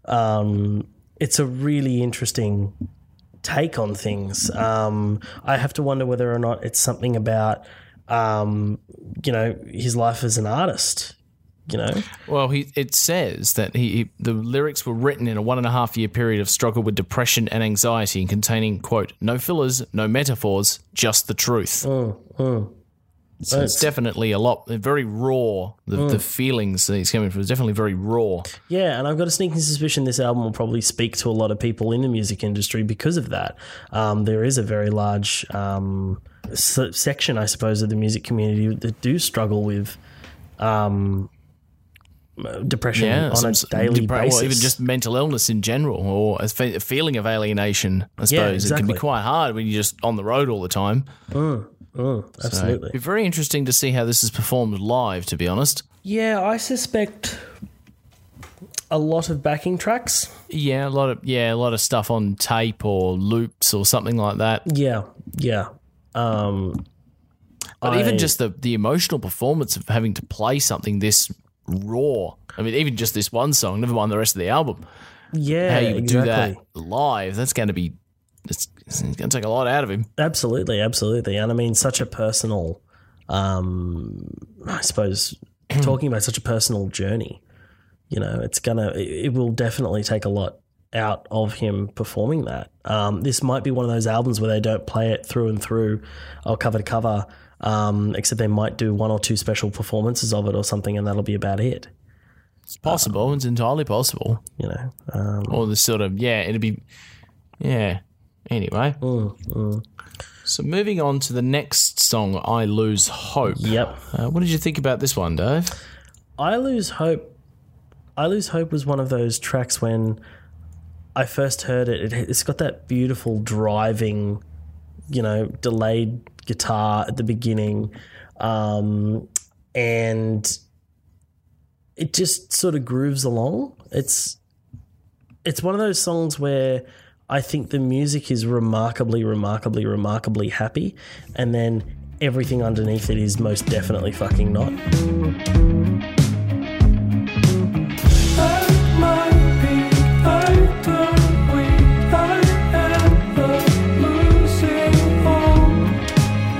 Um, it's a really interesting take on things. Um, I have to wonder whether or not it's something about, um, you know, his life as an artist. You know, Well, he it says that he, he the lyrics were written in a one and a half year period of struggle with depression and anxiety, and containing, quote, no fillers, no metaphors, just the truth. mm, mm. So it's definitely a lot, very raw. The, the feelings that he's coming from is definitely very raw. Yeah, and I've got a sneaking suspicion this album will probably speak to a lot of people in the music industry because of that. Um, there is a very large um, s- section, I suppose, of the music community that do struggle with, um, depression Yeah, on a some- daily depre- basis. or even just mental illness in general, or a, fe- a feeling of alienation. I suppose it can exactly. be quite hard when you're just on the road all the time. Mm, mm, absolutely. It'd be very interesting to see how this is performed live, to be honest. Yeah, I suspect a lot of backing tracks. Yeah, a lot of yeah, a lot of stuff on tape or loops or something like that. Yeah, yeah. Um, But I- even just the the emotional performance of having to play something this raw. I mean, even just this one song, never mind the rest of the album. yeah, How you would exactly. do that live, that's going to be it's, it's going to take a lot out of him. Absolutely, absolutely. And I mean, such a personal, um, I suppose, talking about such a personal journey, you know, it's going to, it will definitely take a lot out of him performing that. Um, this might be one of those albums where they don't play it through and through or cover to cover, um, except they might do one or two special performances of it or something, and that'll be about it, It's possible. It's entirely possible. you know. Um, Or the sort of, yeah, it'd be, yeah. Anyway. mm, So moving on to the next song, I Lose Hope. yep. Uh, what did you think about this one, Dave? I Lose Hope. I Lose Hope was one of those tracks when I first heard it. it it's got that beautiful driving, you know, delayed guitar at the beginning, um, and it just sort of grooves along. It's it's one of those songs where I think the music is remarkably, remarkably, remarkably happy, and then everything underneath it is most definitely fucking not. At my peak, I turn weak. I end up losing hope.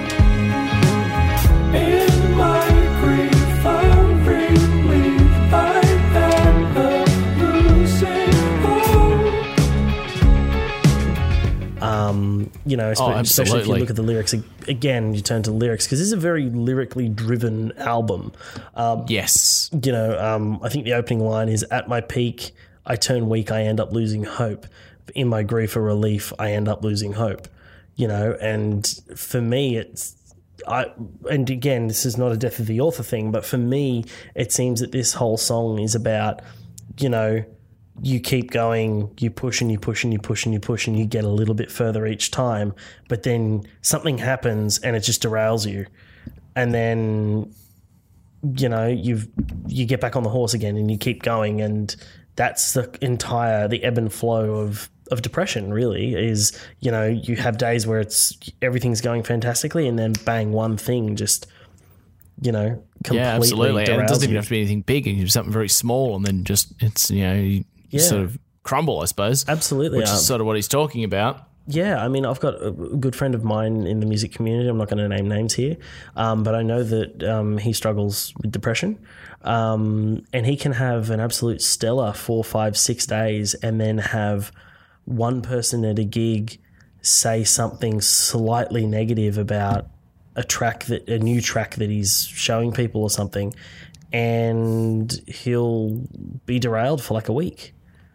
In my grief, I relieve. I end up losing hope. Um, you know, especially, especially if you absolutely. look at the lyrics again, you turn to lyrics because this is a very lyrically driven album. Um, Yes. you know, um, I think the opening line is "At my peak, I turn weak, I end up losing hope. In my grief or relief, I end up losing hope." You know, and for me, it's I. And again, this is not a death of the author thing, but for me, it seems that this whole song is about, you know, you keep going, you push and you push and you push and you push and you get a little bit further each time, but then something happens and it just derails you, and then you know you've you get back on the horse again and you keep going, and that's the entire the ebb and flow of of depression. Really, is you know you have days where it's everything's going fantastically, and then bang, one thing just you know completely Yeah, absolutely. And it derails doesn't even you. have to be anything big. It can be something very small, and then just it's you know you Yeah. sort of crumble, I suppose. Absolutely, which um, is sort of what he's talking about. Yeah, I mean, I've got a good friend of mine in the music community. I'm not going to name names here, um, but I know that um, he struggles with depression, um, and he can have an absolute stellar four, five, six days, and then have one person at a gig say something slightly negative about a track that a new track that he's showing people or something, and he'll be derailed for like a week.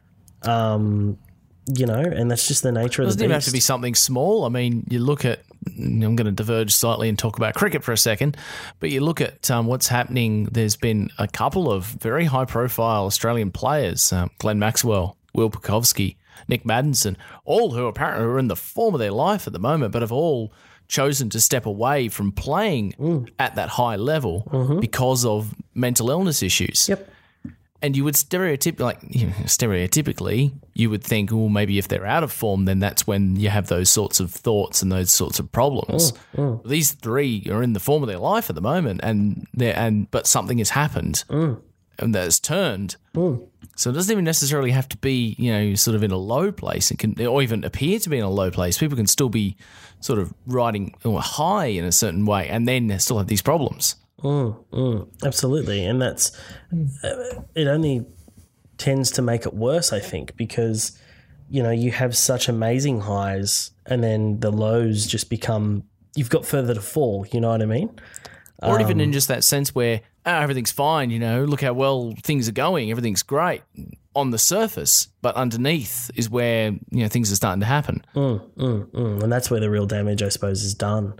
Um, you know, and that's just the nature It of doesn't the even beast. have to be something small. I mean, you look at, I'm going to diverge slightly and talk about cricket for a second, but you look at um, what's happening. There's been a couple of very high profile Australian players, um, Glenn Maxwell, Will Pukovsky, Nick Maddinson, all who apparently are in the form of their life at the moment, but have all chosen to step away from playing Mm. at that high level Mm-hmm. because of mental illness issues. Yep. And you would stereotyp like you know, stereotypically, you would think, well, maybe if they're out of form, then that's when you have those sorts of thoughts and those sorts of problems. Mm, These three are in the form of their life at the moment, and they and but something has happened Mm. and that's turned. So it doesn't even necessarily have to be, you know, sort of in a low place. It can, or even appear to be in a low place. People can still be sort of riding or high in a certain way, and then still have these problems. Mm, mm, absolutely. And that's, uh, it only tends to make it worse, I think, because, you know, you have such amazing highs and then the lows just become, you've got further to fall, you know what I mean? Or even Um, in just that sense where ah, everything's fine, you know, look how well things are going, everything's great on the surface, but underneath is where, you know, things are starting to happen. Mm, mm, mm. And that's where the real damage, I suppose, is done.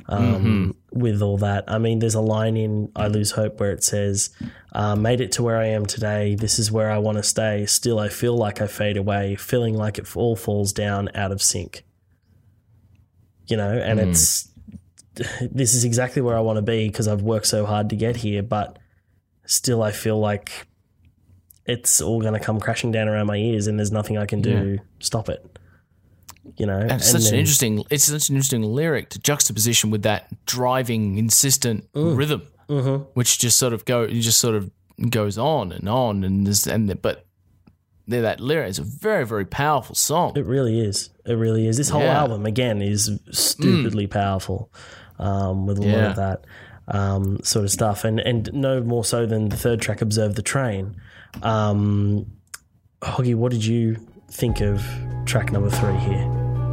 um, with all that. I mean, there's a line in I Lose Hope where it says, uh, made it to where I am today. This is where I want to stay. Still, I feel like I fade away, feeling like it all falls down out of sync. You know, and mm. it's, this is exactly where I want to be because I've worked so hard to get here, but still I feel like it's all going to come crashing down around my ears and there's nothing I can do Yeah. to stop it. You know, And it's and such then- an interesting. It's such an interesting lyric to juxtaposition with that driving, insistent rhythm, Mm-hmm. which just sort of go, it just sort of goes on and on, and there's, and but there that lyric is a very very powerful song. It really is. It really is. This whole Yeah. album, again, is stupidly powerful um, with a lot Yeah. of that um, sort of stuff. And, and no more so than the third track, Observe the Train. Um, Hoggy, what did you think of track number three here?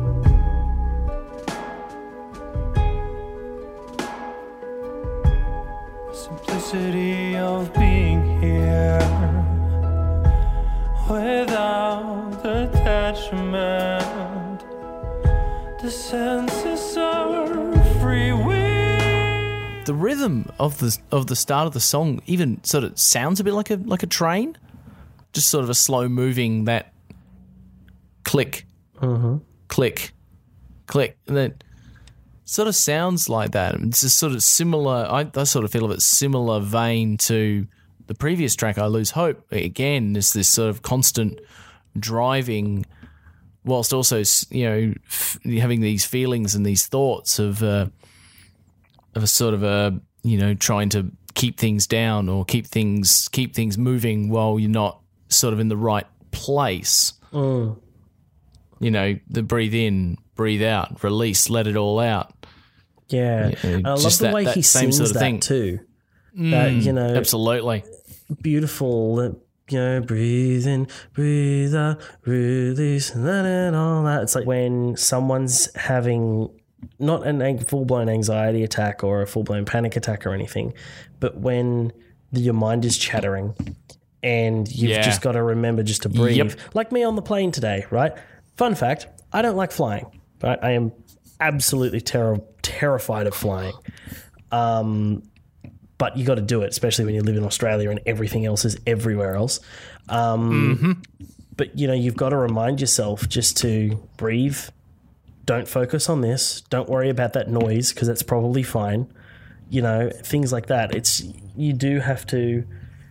Simplicity of being here without attachment. The senses are free will. The rhythm of the of the start of the song even sort of sounds a bit like a like a train, just sort of a slow moving that click, click, click, and then sort of sounds like that. It's just sort of similar. I, I sort of feel of it similar vein to the previous track, I Lose Hope. Again, there's this sort of constant driving, whilst also, you know, f- having these feelings and these thoughts of uh, of a sort of a, you know, trying to keep things down or keep things keep things moving while you're not sort of in the right place. Mm. You know, the breathe in, breathe out, release, let it all out. Yeah. Yeah, And I love just the that- way that he same sings sort of that thing. too. That, you know, Absolutely. beautiful, uh, you know, breathe in, breathe out, release, and that and all that. It's like when someone's having not an ang- full-blown anxiety attack or a full-blown panic attack or anything, but when the, your mind is chattering and you've Yeah. just got to remember just to breathe. Yep. Like me on the plane today, right? Fun fact, I don't like flying, right? I am absolutely terror terrified of flying. Um, but you got to do it, especially when you live in Australia and everything else is everywhere else. Um, But, you know, you've got to remind yourself just to breathe. Don't focus on this. Don't worry about that noise because that's probably fine. You know, things like that. It's you do have to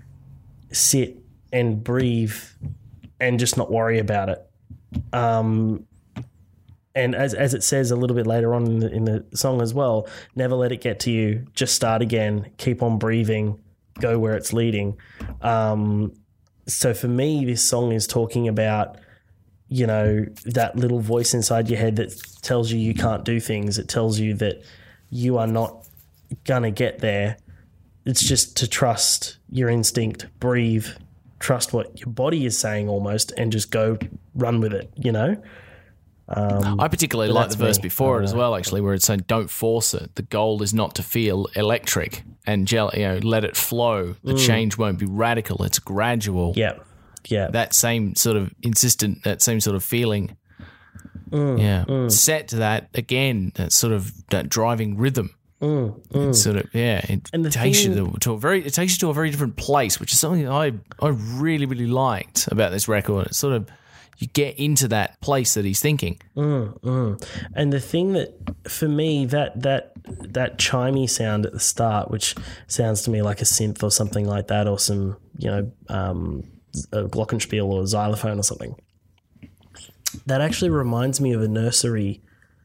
sit and breathe and just not worry about it. Um, and as as it says a little bit later on in the, in the song as well, never let it get to you. Just start again. Keep on breathing. Go where it's leading. Um, so for me, this song is talking about, you know, that little voice inside your head that tells you you can't do things. It tells you that you are not gonna get there. It's just to trust your instinct, breathe, trust what your body is saying almost, and just go run with it, you know? Um, I particularly but like the that's verse me. before it as Uh, well, actually, where it's saying, don't force it. The goal is not to feel electric and gel, you know, let it flow. The change won't be radical. It's gradual. yeah, yeah. That same sort of insistent, that same sort of feeling. Mm, yeah. Set to that, again, that sort of that driving rhythm. It sort of, yeah, it Mm, And the takes you thing- to, to a very, it takes you to a very different place, which is something that I, I really, really liked about this record. It's sort of, you get into that place that he's thinking. Mm, mm. And the thing that, for me, that that that chimey sound at the start, which sounds to me like a synth or something like that, or some, you know, um, a glockenspiel or a xylophone or something, that actually reminds me of a nursery.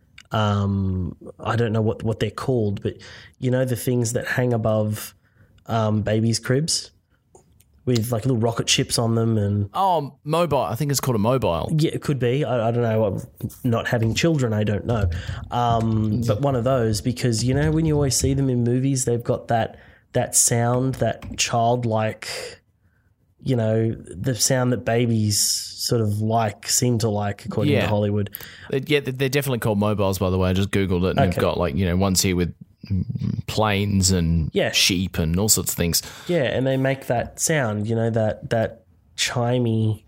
Um, I don't know what, what they're called, but you know the things that hang above um, babies' cribs with like little rocket ships on them and Oh, mobile. I think it's called a mobile. yeah, it could be. I, I don't know. Not having children, I don't know. Um, but one of those, because you know when you always see them in movies, they've got that that sound, that childlike, you know, the sound that babies sort of like, seem to like, according Yeah. to Hollywood. They- Yeah, they're definitely called mobiles, by the way. I just Googled it and they've Okay. got like, you know, ones here with planes and Yeah. sheep and all sorts of things. Yeah, and they make that sound, you know, that that chimey,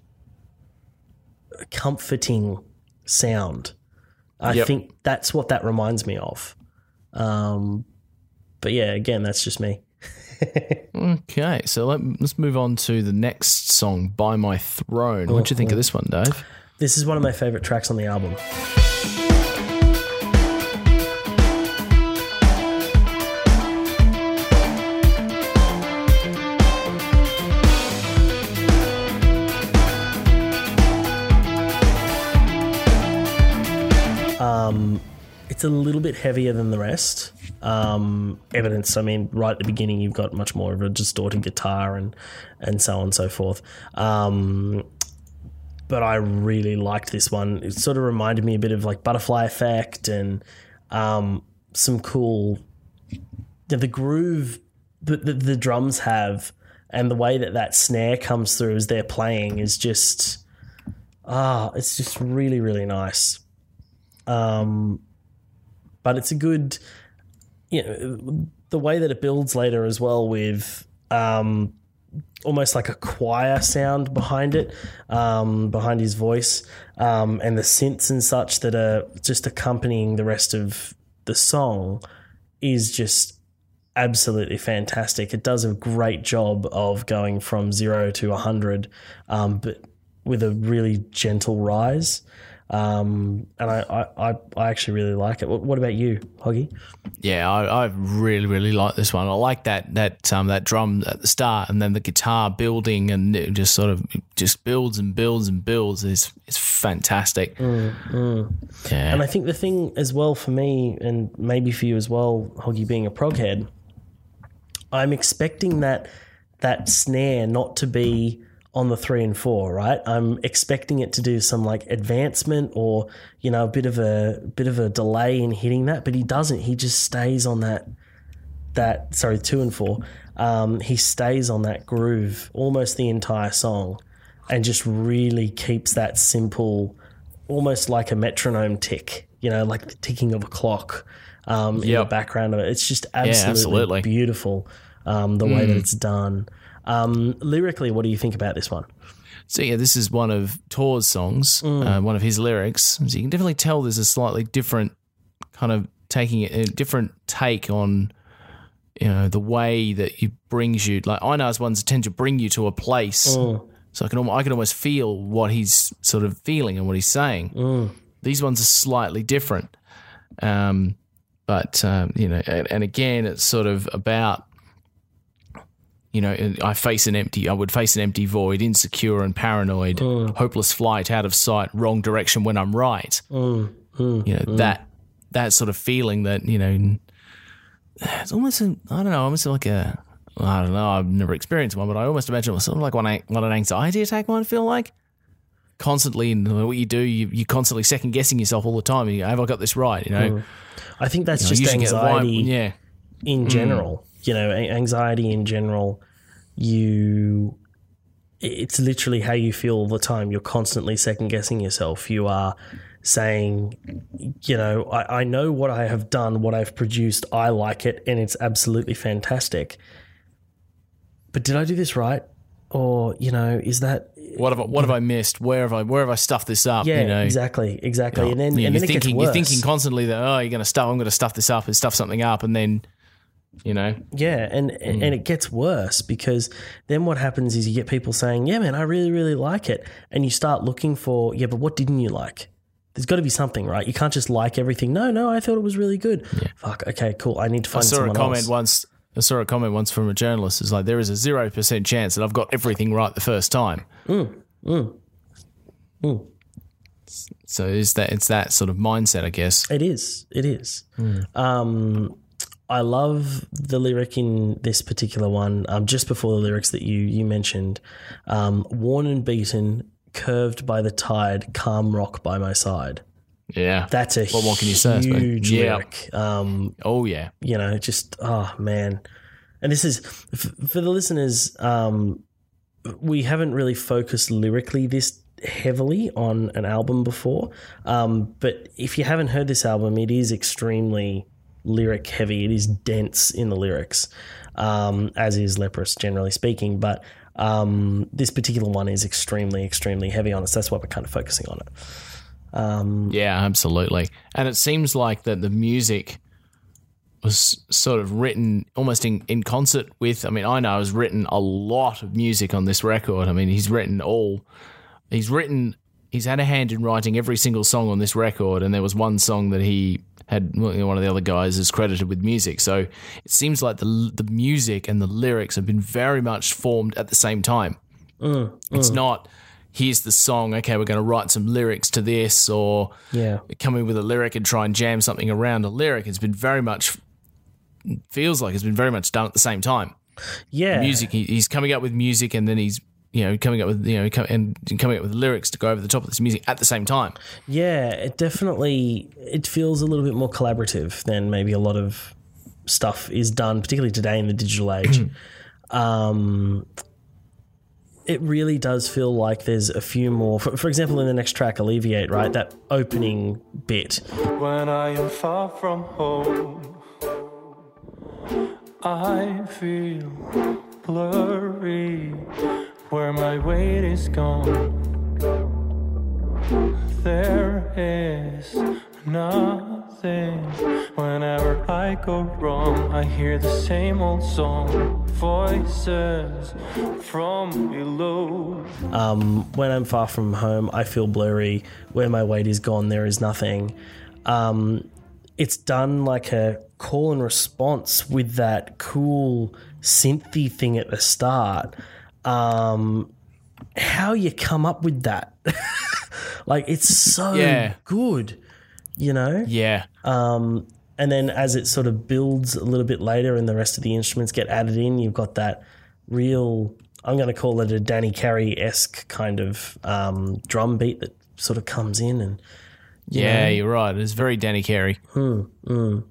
comforting sound. I Yep. think that's what that reminds me of. Um, but yeah, again, that's just me. Okay, so let, let's move on to the next song, By My Throne. What do you think of this one, Dave? This is one of my favorite tracks on the album. Um, it's a little bit heavier than the rest. Um, evidence, I mean, right at the beginning, you've got much more of a distorted guitar and, and so on and so forth. Um, but I really liked this one. It sort of reminded me a bit of like Butterfly Effect and um, some cool... The, the groove that the, the drums have and the way that that snare comes through as they're playing is just... Ah, it's just really, really nice. Um, but it's a good... You know, the way that it builds later as well with um, almost like a choir sound behind it, um, behind his voice, um, and the synths and such that are just accompanying the rest of the song is just absolutely fantastic. It does a great job of going from zero to one hundred, um, but with a really gentle rise. Um, and I, I, I actually really like it. What, what about you, Hoggy? Yeah, I, I really, really like this one. I like that that um that drum at the start, and then the guitar building, and it just sort of just builds and builds and builds. Is it's fantastic. Mm, mm. Yeah, and I think the thing as well for me, and maybe for you as well, Hoggy, being a prog head, I'm expecting that that snare not to be on the three and four, right? I'm expecting it to do some like advancement or, you know, a bit of a bit of a delay in hitting that, but he doesn't. He just stays on that that sorry, two and four. Um, he stays on that groove almost the entire song and just really keeps that simple, almost like a metronome tick, you know, like the ticking of a clock um, in Yep. the background of it. It's just absolutely, Yeah, absolutely. beautiful um, the way that it's done. Um, lyrically, what do you think about this one? So yeah, this is one of Tor's songs, uh, one of his lyrics. So you can definitely tell there's a slightly different kind of taking it, a different take on, you know, the way that he brings you. Like Einar's ones tend to bring you to a place, so I can al- I can almost feel what he's sort of feeling and what he's saying. These ones are slightly different, um, but um, you know, and, and again, it's sort of about. You know, I face an empty, I would face an empty void, insecure and paranoid, hopeless flight, out of sight, wrong direction when I'm right. Mm, mm, You know, mm. that that sort of feeling that, you know, it's almost, a, I don't know, almost like a, I don't know, I've never experienced one, but I almost imagine it was sort of like what, I, what an anxiety attack might feel like. Constantly, in what you do, you, you're constantly second guessing yourself all the time. You go, have I got this right? You know, I think that's You know, just using it, why- anxiety yeah. in general. You know, a- anxiety in general, you, it's literally how you feel all the time. You're constantly second guessing yourself. You are saying, you know, I, I know what I have done, what I've produced, I like it, and it's absolutely fantastic. But did I do this right? Or, you know, is that... What have I, what have I missed? Where have I where have I stuffed this up? Yeah, you know? exactly, exactly. You know, and then, you're and then it thinking, gets worse. You're thinking constantly that, oh, you're going to stuff, I'm going to stuff this up and stuff something up, and then, you know. Yeah, and and it gets worse because then what happens is you get people saying, yeah, man, I really, really like it. And you start looking for, yeah, but what didn't you like? There's got to be something, right? You can't just like everything. No, no, I thought it was really good. Yeah. Fuck, okay, cool. I need to I find saw a someone comment else. once. I saw a comment once from a journalist. It's like there is a zero percent chance that I've got everything right the first time. Mm, mm, mm. So it's that it's that sort of mindset, I guess. It is. It is. Um, I love the lyric in this particular one, um, just before the lyrics that you you mentioned. Um, worn and beaten, curved by the tide, calm rock by my side. Yeah, That's a what more can you say? I suppose? huge Yeah. lyric. Um, Oh yeah, you know, just, oh man. And this is, f- for the listeners, um, we haven't really focused lyrically this heavily on an album before. Um, but if you haven't heard this album, it is extremely lyric heavy. It is dense in the lyrics, um, as is Leprous, generally speaking. But um, this particular one is extremely, extremely heavy on us. That's why we're kind of focusing on it. Um, yeah, absolutely. And it seems like that the music was sort of written almost in, in concert with. I mean, I know has written a lot of music on this record. I mean, he's written all. He's written. He's had a hand in writing every single song on this record, and there was one song that he had. You know, one of the other guys is credited with music. So it seems like the the music and the lyrics have been very much formed at the same time. Mm, mm. It's not. Here's the song, okay, we're going to write some lyrics to this, or yeah. come in with a lyric and try and jam something around a lyric. It's been very much, feels like it's been very much done at the same time. Yeah. Music, he, he's coming up with music, and then he's, you know, coming up with, you know, and coming up with lyrics to go over the top of this music at the same time. Yeah, it definitely, it feels a little bit more collaborative than maybe a lot of stuff is done, particularly today in the digital age. um It really does feel like there's a few more. For, for example, in the next track, Alleviate, right? That opening bit. When I am far from home, I feel blurry. Where my weight is gone, there is nothing. Whenever I go wrong, I hear the same old song. Voices from below. Um, when I'm far from home, I feel blurry. Where my weight is gone, there is nothing. Um, it's done like a call and response with that cool synthy thing at the start. Um, how you come up with that? Like, it's so Yeah. good, you know? Yeah. Um, and then as it sort of builds a little bit later and the rest of the instruments get added in, you've got that real, I'm going to call it a Danny Carey-esque kind of um, drum beat that sort of comes in. And you Yeah, know, you're right. It's very Danny Carey. mm, mm.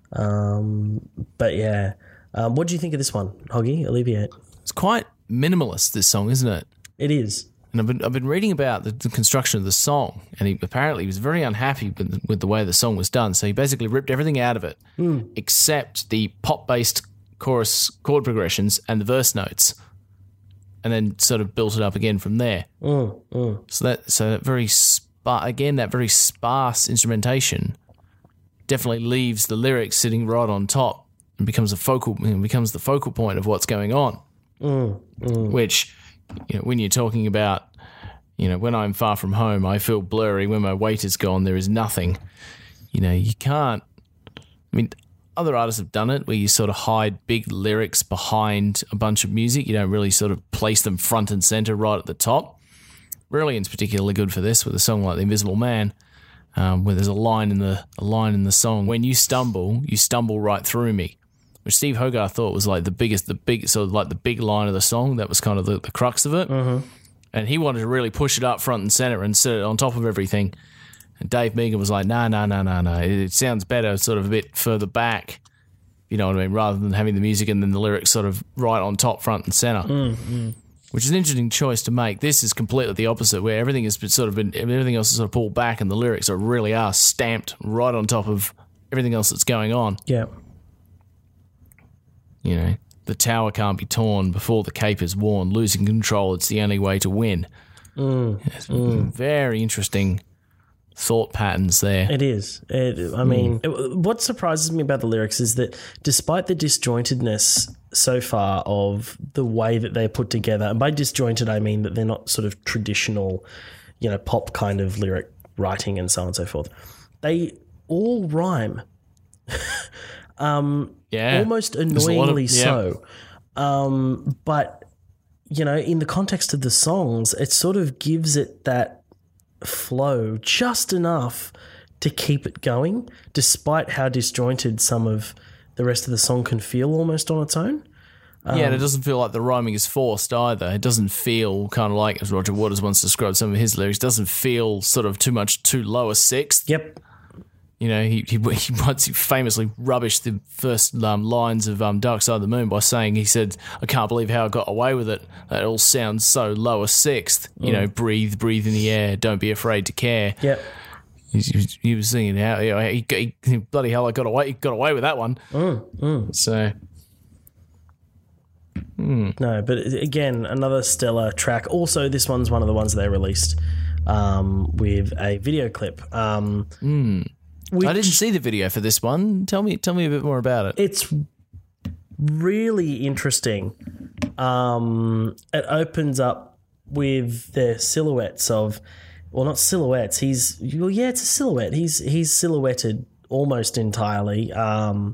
Um, but yeah. Um, what do you think of this one, Hoggy? Alleviate. It's quite minimalist, this song, isn't it? It is. And I've been I've been reading about the, the construction of the song, and he apparently was very unhappy with the, with the way the song was done. So he basically ripped everything out of it, mm. except the pop-based chorus chord progressions and the verse notes, and then sort of built it up again from there. Mm, mm. So that so that very spa- again that very sparse instrumentation definitely leaves the lyrics sitting right on top and becomes a focal becomes the focal point of what's going on. Mm, mm. Which, you know, when you're talking about, you know, when I'm far from home, I feel blurry. When my weight is gone, there is nothing. You know, you can't. I mean, other artists have done it where you sort of hide big lyrics behind a bunch of music. You don't really sort of place them front and center right at the top. Brilliant's particularly good for this with a song like The Invisible Man, um, where there's a line in the a line in the song. When you stumble, you stumble right through me. Which Steve Hogarth thought was like the biggest, the big, sort of like the big line of the song. That was kind of the, the crux of it. Mm-hmm. And he wanted to really push it up front and center and sit it on top of everything. And Dave Meegan was like, no, no, no, no, no. It, it sounds better sort of a bit further back, you know what I mean, rather than having the music and then the lyrics sort of right on top, front and center. Mm-hmm. Which is an interesting choice to make. This is completely the opposite, where everything has been sort of been, everything else is sort of pulled back and the lyrics are really are stamped right on top of everything else that's going on. Yeah. You know, the tower can't be torn before the cape is worn. Losing control, it's the only way to win. Mm, it's mm. Very interesting thought patterns there. It is. It, I mean, mm. it, what surprises me about the lyrics is that despite the disjointedness so far of the way that they're put together, and by disjointed I mean that they're not sort of traditional, you know, pop kind of lyric writing and so on and so forth, they all rhyme. um Yeah, almost annoyingly of, yeah. so. Um, but, you know, in the context of the songs, it sort of gives it that flow just enough to keep it going, despite how disjointed some of the rest of the song can feel almost on its own. Um, yeah, and it doesn't feel like the rhyming is forced either. It doesn't feel kind of like, as Roger Waters once described some of his lyrics, doesn't feel sort of too much too low a sixth. Yep. You know, he he, he once famously rubbished the first um, lines of um, Dark Side of the Moon by saying, he said, I can't believe how I got away with it. That all sounds so low a sixth. You mm. know, breathe, breathe in the air, don't be afraid to care. Yep. He, he, he was singing how, you know, he, he, he, bloody hell, I got away, he got away with that one. Mm, mm. So... Mm. No, but again, another stellar track. Also, this one's one of the ones they released um, with a video clip. Um, mm. Which, I didn't see the video for this one. Tell me, tell me a bit more about it. It's really interesting. Um, it opens up with the silhouettes of, well, not silhouettes. He's well, yeah, it's a silhouette. He's he's silhouetted almost entirely um,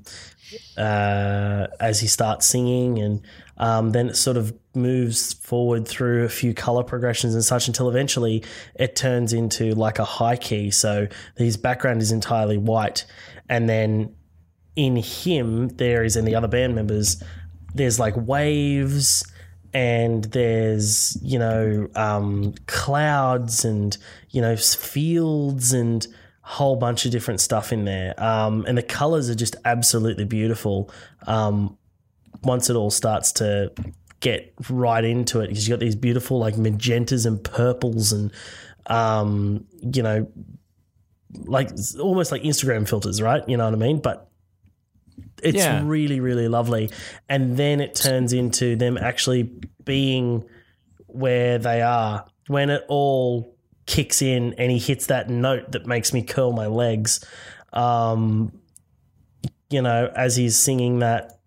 uh, as he starts singing, and um, then it sort of moves forward through a few color progressions and such until eventually it turns into like a high key. So his background is entirely white, and then in him there is, and the other band members, there's like waves and there's, you know, um, clouds and, you know, fields and a whole bunch of different stuff in there. Um, and the colors are just absolutely beautiful. Um, once it all starts to get right into it, because you got these beautiful like magentas and purples and, um, you know, like almost like Instagram filters, right? You know what I mean? But it's yeah. really, really lovely. And then it turns into them actually being where they are when it all kicks in and he hits that note that makes me curl my legs. Um, you know, as he's singing that,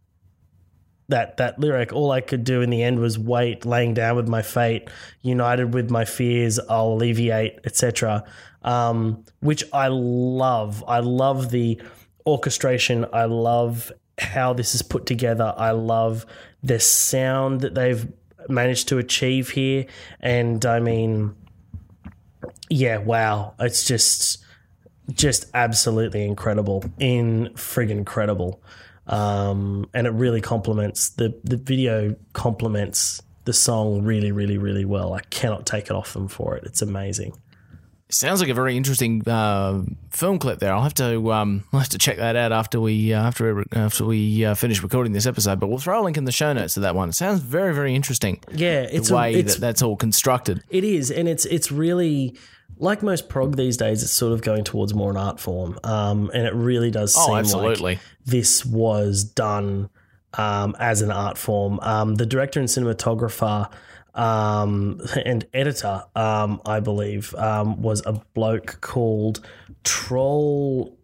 that, that lyric, all I could do in the end was wait, laying down with my fate, united with my fears, I'll alleviate, et cetera. Um, which I love. I love the orchestration. I love how this is put together. I love the sound that they've managed to achieve here. And I mean, yeah, wow. It's just, just absolutely incredible. In friggin' incredible. Um, and it really complements, the, the video complements the song really, really, really well. I cannot take it off them for it. It's amazing. Sounds like a very interesting uh, film clip there. I'll have to um, I'll have to check that out after we uh, after we, after we uh, finish recording this episode. But we'll throw a link in the show notes to that one. It sounds very, very interesting. Yeah, it's the way a, it's, that that's all constructed. It is, and it's it's really like most prog these days. It's sort of going towards more an art form, um, and it really does Oh, seem absolutely. like this was done um, as an art form. Um, the director and cinematographer. Um, and editor, um, I believe, um, was a bloke called Troll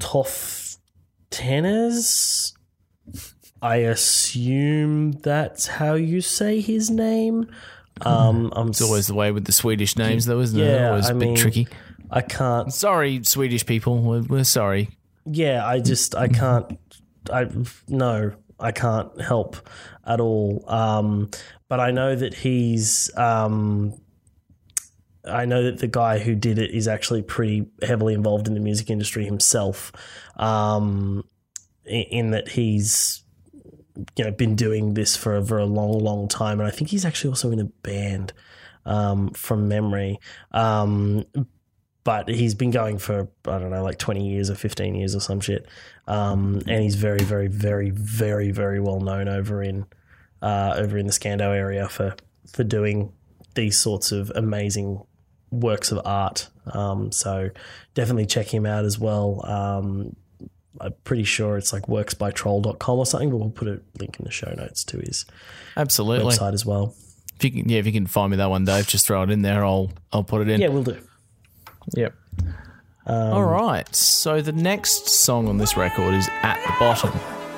Toftenes. I assume that's how you say his name. Um, I'm It's always the way with the Swedish names, though, isn't it? yeah, Always a I bit mean, tricky. I can't. Sorry, Swedish people. We're, we're sorry. Yeah, I just I can't. I no, I can't help at all. Um, but I know that he's. Um, I know that the guy who did it is actually pretty heavily involved in the music industry himself. Um, in, in that he's, you know, been doing this for a very long, long time, and I think he's actually also in a band, um, from memory. Um, But he's been going for, I don't know, like twenty years or fifteen years or some shit. Um, and he's very, very, very, very, very well known over in uh, over in the Scando area for, for doing these sorts of amazing works of art. Um, so definitely check him out as well. Um, I'm pretty sure it's like works by troll dot com or something, but we'll put a link in the show notes to his Absolutely. website as well. If you can, yeah, if you can find me that one, Dave, just throw it in there. I'll I'll put it in. Yeah, we'll do. Yep. Um, All right. So the next song on this record is At the Bottom.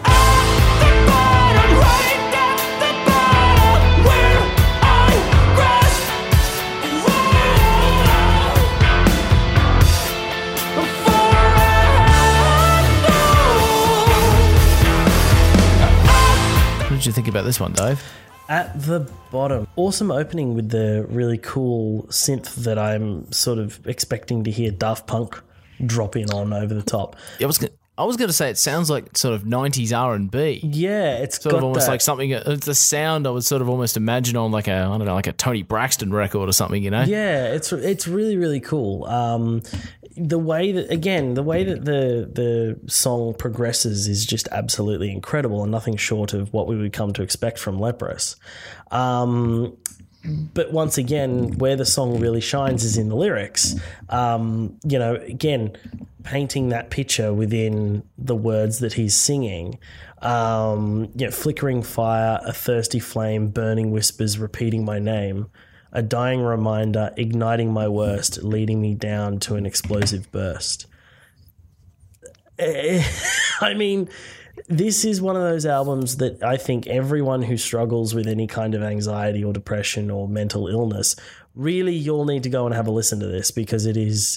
What did you think about this one, Dave? At the Bottom. Awesome opening with the really cool synth that I'm sort of expecting to hear Daft Punk drop in on over the top. I was gonna, I was going to say it sounds like sort of nineties R and B. Yeah, it's Sort got of almost that. like something, it's a sound I would sort of almost imagine on like a, I don't know, like a Tony Braxton record or something, you know? Yeah, it's it's really, really cool. Um, the way that, again, the way that the the song progresses is just absolutely incredible and nothing short of what we would come to expect from Leprous. Um, but once again, where the song really shines is in the lyrics. Um, you know, again, painting that picture within the words that he's singing. Um, you know, flickering fire, a thirsty flame, burning whispers, repeating my name. A dying reminder, igniting my worst, leading me down to an explosive burst. I mean, this is one of those albums that I think everyone who struggles with any kind of anxiety or depression or mental illness, really you'll need to go and have a listen to this because it is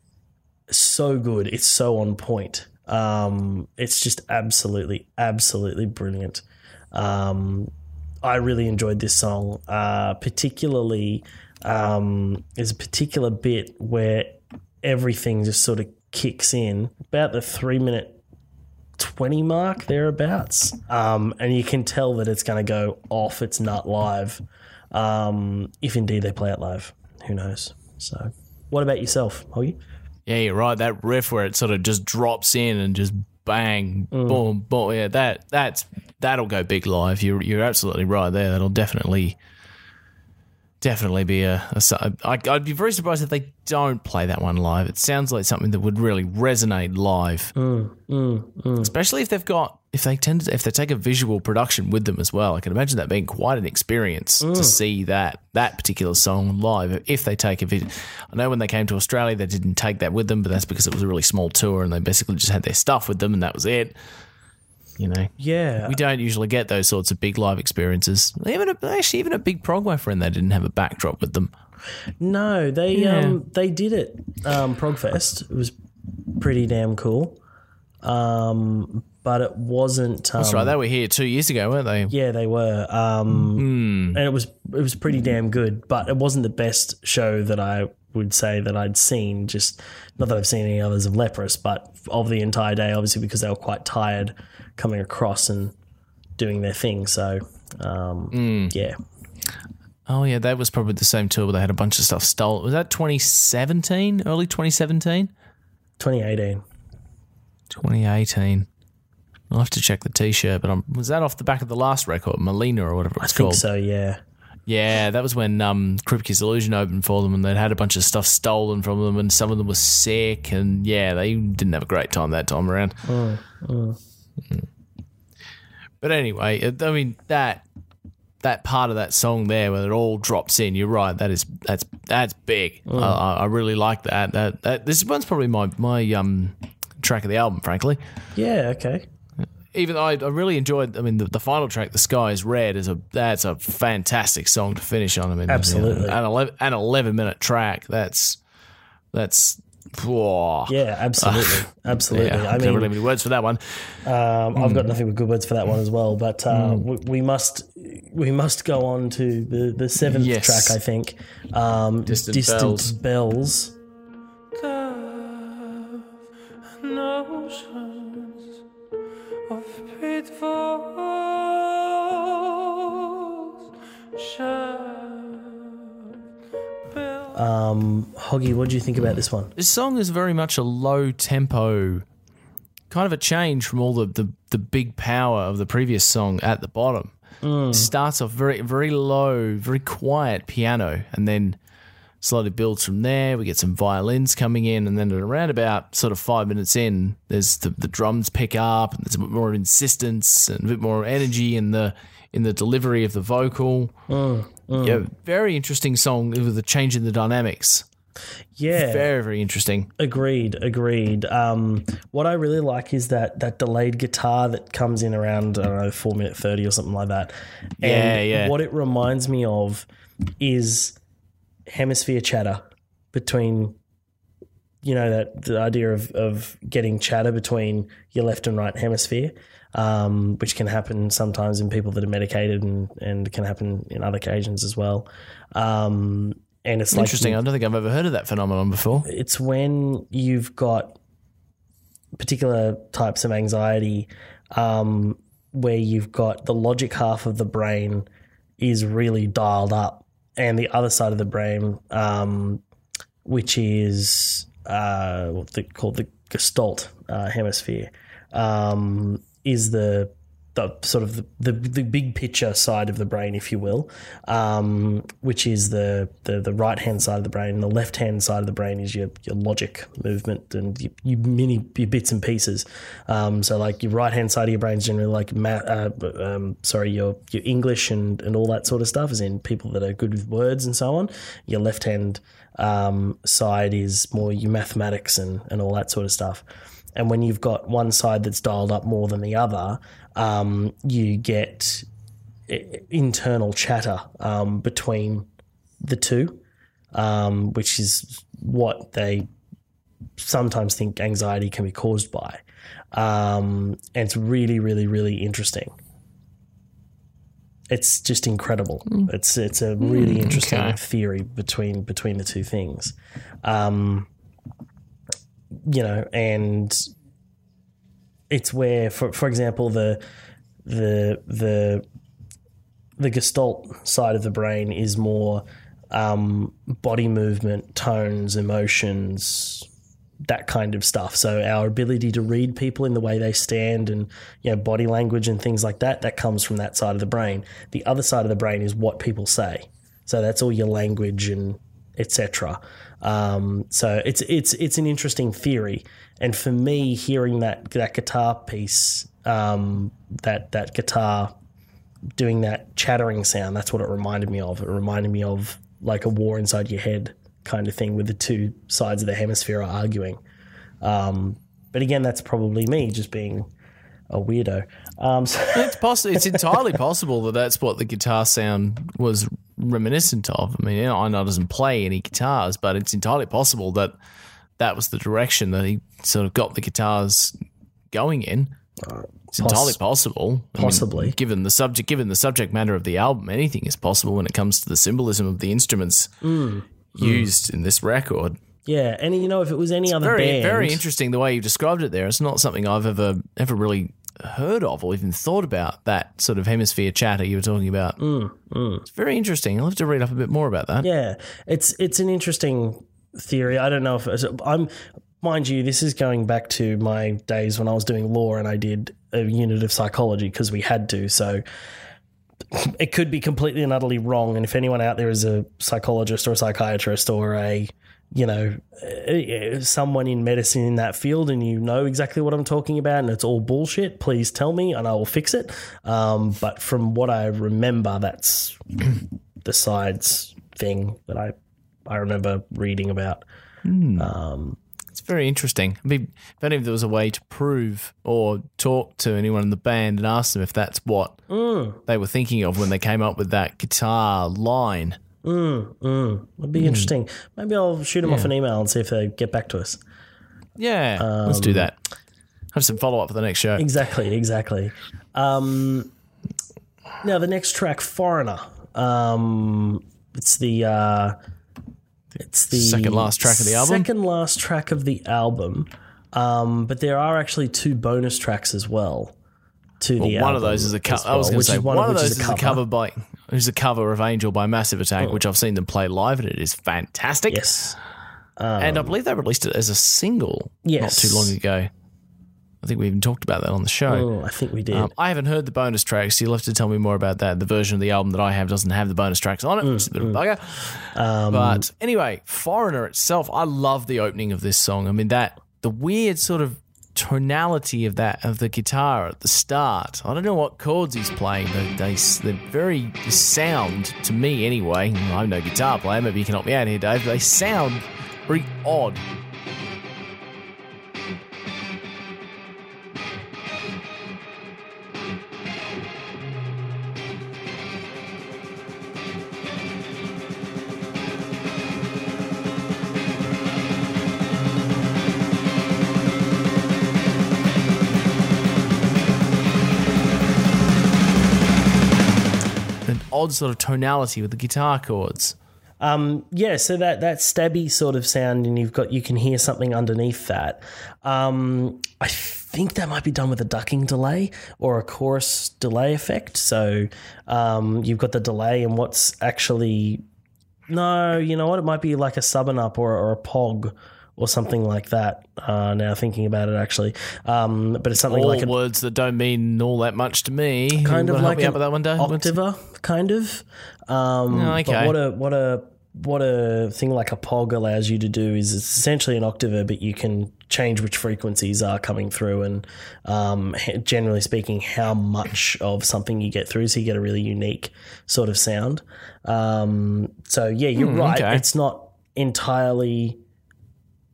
so good. It's so on point. Um, it's just absolutely, absolutely brilliant. Um, I really enjoyed this song, uh, particularly um, there's a particular bit where everything just sort of kicks in about the three minute twenty mark thereabouts, um, and you can tell that it's going to go off its nut live, um, if indeed they play it live. Who knows? So, what about yourself, Hoggy? Yeah, you're right. That riff where it sort of just drops in and just bang, mm. boom, boom. Yeah, that that's that'll go big live. You're you're absolutely right there. That'll definitely. Definitely be a, a I, I'd be very surprised if they don't play that one live. It sounds like something that would really resonate live, mm, mm, mm. especially if they've got if they tend to, if they take a visual production with them as well. I can imagine that being quite an experience mm. to see that that particular song live. If they take a video, I know when they came to Australia they didn't take that with them, but that's because it was a really small tour and they basically just had their stuff with them and that was it. You know, yeah, we don't usually get those sorts of big live experiences. Even a, actually, even a big prog, my friend, they didn't have a backdrop with them. No, they yeah. um they did it. Um, Progfest. It was pretty damn cool. Um, but it wasn't. Um, That's right. They were here two years ago, weren't they? Yeah, they were. Um, mm. and it was it was pretty damn good. But it wasn't the best show that I would say that I'd seen. Just not that I've seen any others of Leprous, but of the entire day, obviously because they were quite tired coming across and doing their thing. So, um, mm. yeah. Oh, yeah, that was probably the same tour where they had a bunch of stuff stolen. Was that twenty seventeen? Early twenty seventeen? twenty eighteen. twenty eighteen. I'll have to check the T-shirt, but I'm, was that off the back of the last record, Melina or whatever it's I called? think so, yeah. Yeah, that was when um, Crypt Illusion opened for them and they'd had a bunch of stuff stolen from them and some of them were sick and, yeah, they didn't have a great time that time around. Mm, mm. But anyway, I mean that that part of that song there where it all drops in, you're right. That is that's that's big. Mm. I, I really like that. That that this one's probably my my um track of the album, frankly. Yeah. Okay. Even though I, I really enjoyed. I mean, the, the final track, "The Sky Is Red," is a that's a fantastic song to finish on. I mean, absolutely, you know, an eleven an eleven minute track. That's that's. Whoa. Yeah, absolutely, absolutely. Yeah, I, I mean, don't really have any words for that one. Um, mm. I've got nothing but good words for that one as well. But uh, mm. we, we must we must go on to the, the seventh yes. track. I think, um, Distant, Distant Bells. Bells. Of pitfalls, Um, Hoggy, what do you think about this one? This song is very much a low tempo, kind of a change from all the, the, the big power of the previous song at the bottom. Mm. It starts off very very low, very quiet piano, and then slowly builds from there. We get some violins coming in, and then at around about sort of five minutes in, there's the, the drums pick up, and there's a bit more insistence and a bit more energy in the in the delivery of the vocal. Mm, mm. Yeah, very interesting song with the change in the dynamics. Yeah, very very interesting. Agreed, agreed. Um, what I really like is that that delayed guitar that comes in around I don't know four minute thirty or something like that. And yeah, yeah. What it reminds me of is hemisphere chatter between, you know, that the idea of, of getting chatter between your left and right hemisphere, um, which can happen sometimes in people that are medicated and, and can happen in other occasions as well. Um, and it's interesting. Like, I don't think I've ever heard of that phenomenon before. It's when you've got particular types of anxiety, um, where you've got the logic half of the brain is really dialed up, and the other side of the brain, um, which is uh, what they call the Gestalt uh, hemisphere, um, is the the sort of the, the the big picture side of the brain, if you will, um, which is the the, the right hand side of the brain. And the left hand side of the brain is your, your logic movement and your, your mini your bits and pieces. Um, so like your right hand side of your brain is generally like math, uh, um, sorry, your your English and, and all that sort of stuff, as in people that are good with words and so on. Your left hand um, side is more your mathematics and, and all that sort of stuff. and when you've got one side that's dialed up more than the other, um, you get internal chatter um, between the two, um, which is what they sometimes think anxiety can be caused by. Um, and it's really, really, really interesting. It's just incredible. Mm. It's it's a really mm, interesting okay. theory between between the two things. Um, you know, and it's where, for for example, the the the the Gestalt side of the brain is more um, body movement, tones, emotions, that kind of stuff. So our ability to read people in the way they stand and, you know, body language and things like that, that comes from that side of the brain. The other side of the brain is what people say. So that's all your language and et cetera. Um, so it's it's it's an interesting theory. And for me, hearing that that guitar piece, um, that that guitar doing that chattering sound, that's what it reminded me of. It reminded me of like a war inside your head kind of thing, with the two sides of the hemisphere are arguing. Um, but again, that's probably me just being a weirdo. Um, so it's possible. It's entirely possible that that's what the guitar sound was reminiscent of. I mean, you know, I know doesn't play any guitars, but it's entirely possible that that was the direction that he sort of got the guitars going in. Uh, it's poss- entirely possible. I possibly, mean, given the subject, given the subject matter of the album, anything is possible when it comes to the symbolism of the instruments. Mm. used mm. in this record. Yeah, and you know, if it was any it's other very, band... Very interesting the way you described it there. It's not something I've ever ever really heard of or even thought about, that sort of hemisphere chatter you were talking about. Mm, mm. It's very interesting. I'll have to read up a bit more about that. Yeah, it's it's an interesting theory. I don't know if... I'm, mind you, this is going back to my days when I was doing law and I did a unit of psychology because we had to, so... It could be completely and utterly wrong, and if anyone out there is a psychologist or a psychiatrist or a, you know, someone in medicine in that field and you know exactly what I'm talking about and it's all bullshit, please tell me and I will fix it. Um, but from what I remember, that's the sides thing that I I remember reading about. Mm. Um, It's very interesting. I mean, if only if there was a way to prove or talk to anyone in the band and ask them if that's what mm. they were thinking of when they came up with that guitar line. Mm, mm. It'd be mm. interesting. Maybe I'll shoot them yeah. off an email and see if they get back to us. Yeah, um, let's do that. Have some follow-up for the next show. Exactly, exactly. Um, now, the next track, Foreigner. Um, it's the... Uh, It's the second last track of the album. Second last track of the album, um, but there are actually two bonus tracks as well. To well, the one album of those is a cover. Well, I was going to say one, one of of those is is a a cover by is a cover of Angel by Massive Attack, oh. which I've seen them play live, and it is fantastic. Yes, um, and I believe they released it as a single yes. not too long ago. I think we even talked about that on the show. Oh, I think we did. Um, I haven't heard the bonus tracks, so you'll have to tell me more about that. The version of the album that I have doesn't have the bonus tracks on it, mm, which is a bit of a bugger. Um, but anyway, Foreigner itself, I love the opening of this song. I mean, that the weird sort of tonality of that of the guitar at the start. I don't know what chords he's playing, but they they're very they sound to me anyway. I'm no guitar player. Maybe you can help me out here, Dave. They sound very odd. Odd sort of tonality with the guitar chords. Um, yeah, so that that stabby sort of sound, and you've got you can hear something underneath that. Um, I think that might be done with a ducking delay or a chorus delay effect. So um, you've got the delay and what's actually no, you know what? It might be like a sub and up or, or a pog or something like that. Uh, now thinking about it, actually, um, but it's something all like a, words that don't mean all that much to me. Kind of like an that one day? octava, kind of. Um, oh, okay. But what a what a what a thing like a pog allows you to do is it's essentially an octave, but you can change which frequencies are coming through and um, generally speaking, how much of something you get through. So you get a really unique sort of sound. Um, so yeah, you're mm, right. Okay. It's not entirely.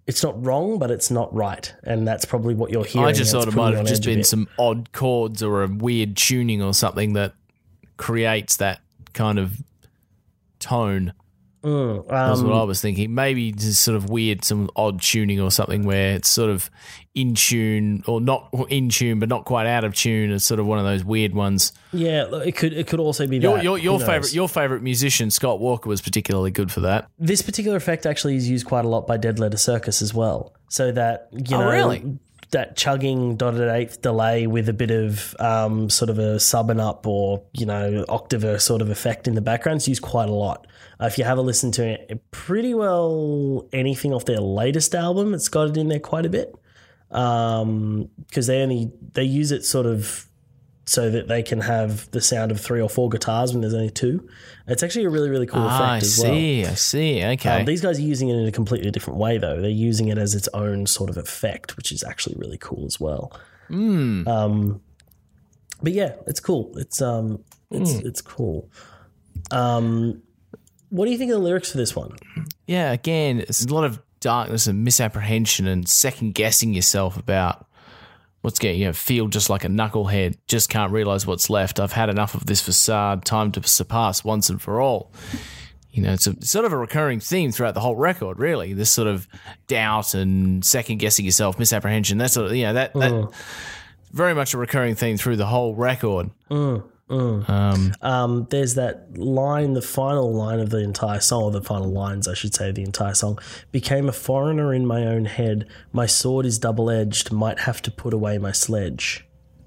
it's not wrong, but it's not right, and that's probably what you're hearing. I just It's thought it putting might you have on just edge a been bit. some odd chords or a weird tuning or something that creates that kind of tone. Mm, That's um, what I was thinking. Maybe just sort of weird, some odd tuning or something where it's sort of in tune or not in tune, but not quite out of tune. It's sort of one of those weird ones. yeah, look, it could it could also be Your that. your, your Who knows? favorite your favorite musician Scott Walker was particularly good for that. This particular effect actually is used quite a lot by Dead Letter Circus as well. So that you Oh, know, really? that chugging dotted eighth delay with a bit of um, sort of a sub and up or you know octave sort of effect in the background is used quite a lot. Uh, if you have a listen to it, pretty well anything off their latest album, it's got it in there quite a bit because um, they only they use it sort of so that they can have the sound of three or four guitars when there's only two. It's actually a really really cool Ah, effect I as well. see, I see. Okay. Um, these guys are using it in a completely different way, though. They're using it as its own sort of effect, which is actually really cool as well. Mm. Um, but yeah, it's cool. It's um, it's Mm. it's cool. Um, what do you think of the lyrics for this one? Yeah, again, it's a lot of darkness and misapprehension and second guessing yourself about what's getting, you know, feel just like a knucklehead, just can't realize what's left. I've had enough of this facade, time to surpass once and for all. You know, it's, a, it's sort of a recurring theme throughout the whole record, really. This sort of doubt and second guessing yourself, misapprehension. That's sort of, you know, that, that Mm. very much a recurring theme through the whole record. Mm, mm. Um, Um, there's that line, the final line of the entire song, or the final lines, I should say, of the entire song. Became a foreigner in my own head. My sword is double-edged. Might have to put away my sledge.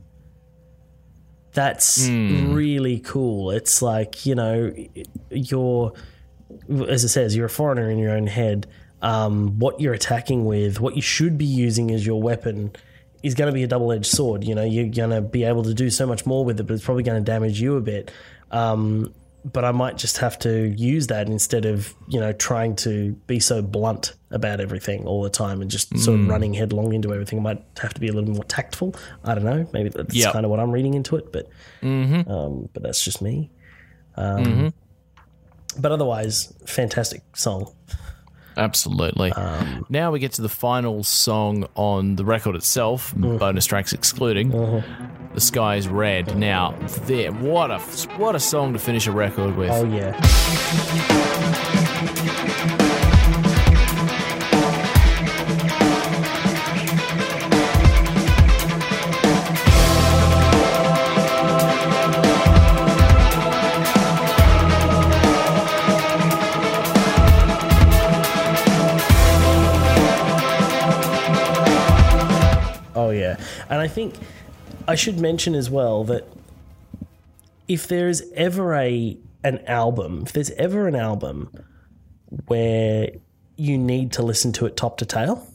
That's Hmm. really cool. It's like, you know, you're, as it says, you're a foreigner in your own head. Um, what you're attacking with, what you should be using as your weapon is going to be a double-edged sword. You know, you're going to be able to do so much more with it, but it's probably going to damage you a bit. Um, but I might just have to use that instead of, you know, trying to be so blunt about everything all the time and just sort of running headlong into everything. I might have to be a little more tactful. I don't know. Maybe that's Yep. kind of what I'm reading into it, but mhm. um, but that's just me. Um, Mhm. But otherwise, fantastic song. Absolutely. Um, now we get to the final song on the record itself, Mm. bonus tracks excluding. Mm-hmm. The Sky is Red. Now, there, what a what a song to finish a record with. Oh, yeah. Oh, yeah. And I think I should mention as well that if there is ever a an album, if there's ever an album where you need to listen to it top to tail,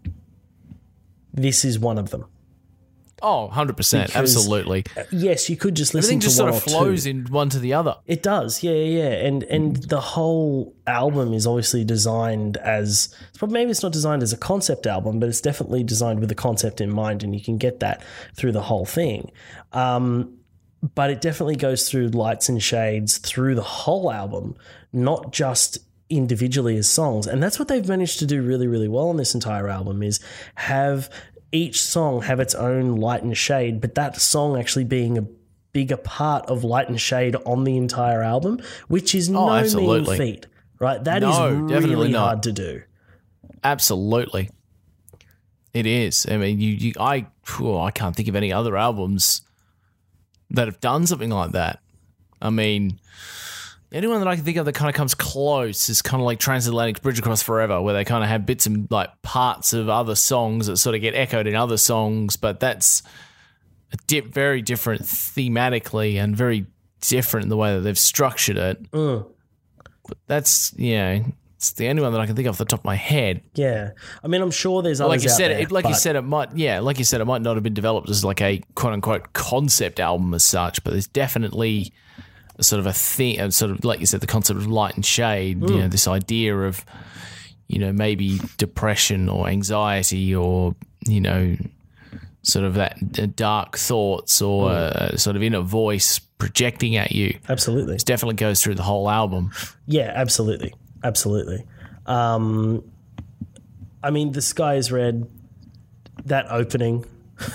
this is one of them. Oh, one hundred percent. Because- Absolutely. Yes, you could just listen Everything to just sort one of or flows two. in one to the other. It does, yeah, yeah, yeah. And and the whole album is obviously designed as, it's probably, maybe it's not designed as a concept album, but it's definitely designed with a concept in mind, and you can get that through the whole thing. Um, but it definitely goes through lights and shades through the whole album, not just individually as songs. And that's what they've managed to do really, really well on this entire album, is have each song have its own light and shade, but that song actually being a bigger part of light and shade on the entire album, which is no mean absolutely. feat, right? That No, is definitely really not. hard to do. Absolutely. It is. I mean, you, you I, phew, I can't think of any other albums that have done something like that. I mean, anyone that I can think of that kind of comes close is kind of like Transatlantic Bridge Across Forever, where they kind of have bits and like parts of other songs that sort of get echoed in other songs, but that's a dip, very different thematically and very different in the way that they've structured it. Mm. But that's, yeah, it's the only one that I can think of off the top of my head. Yeah. I mean, I'm sure there's others Like you out said, there, it, like you but- said, it might, yeah, like you said, it might not have been developed as like a quote unquote concept album as such, but there's definitely a sort of a thing, sort of like you said, the concept of light and shade. Mm. You know, this idea of, you know, maybe depression or anxiety or you know, sort of that uh, dark thoughts or Mm. uh, sort of inner voice projecting at you. Absolutely. It definitely goes through the whole album. Yeah, absolutely. Absolutely. Um, I mean, The Sky Is Red, that opening.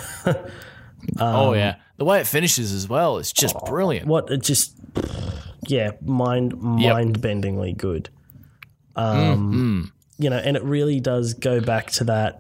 oh, yeah. The way it finishes as well, it's just brilliant. What, it just, yeah, mind, mind-bendingly good. Um, mm-hmm. You know, and it really does go back to that.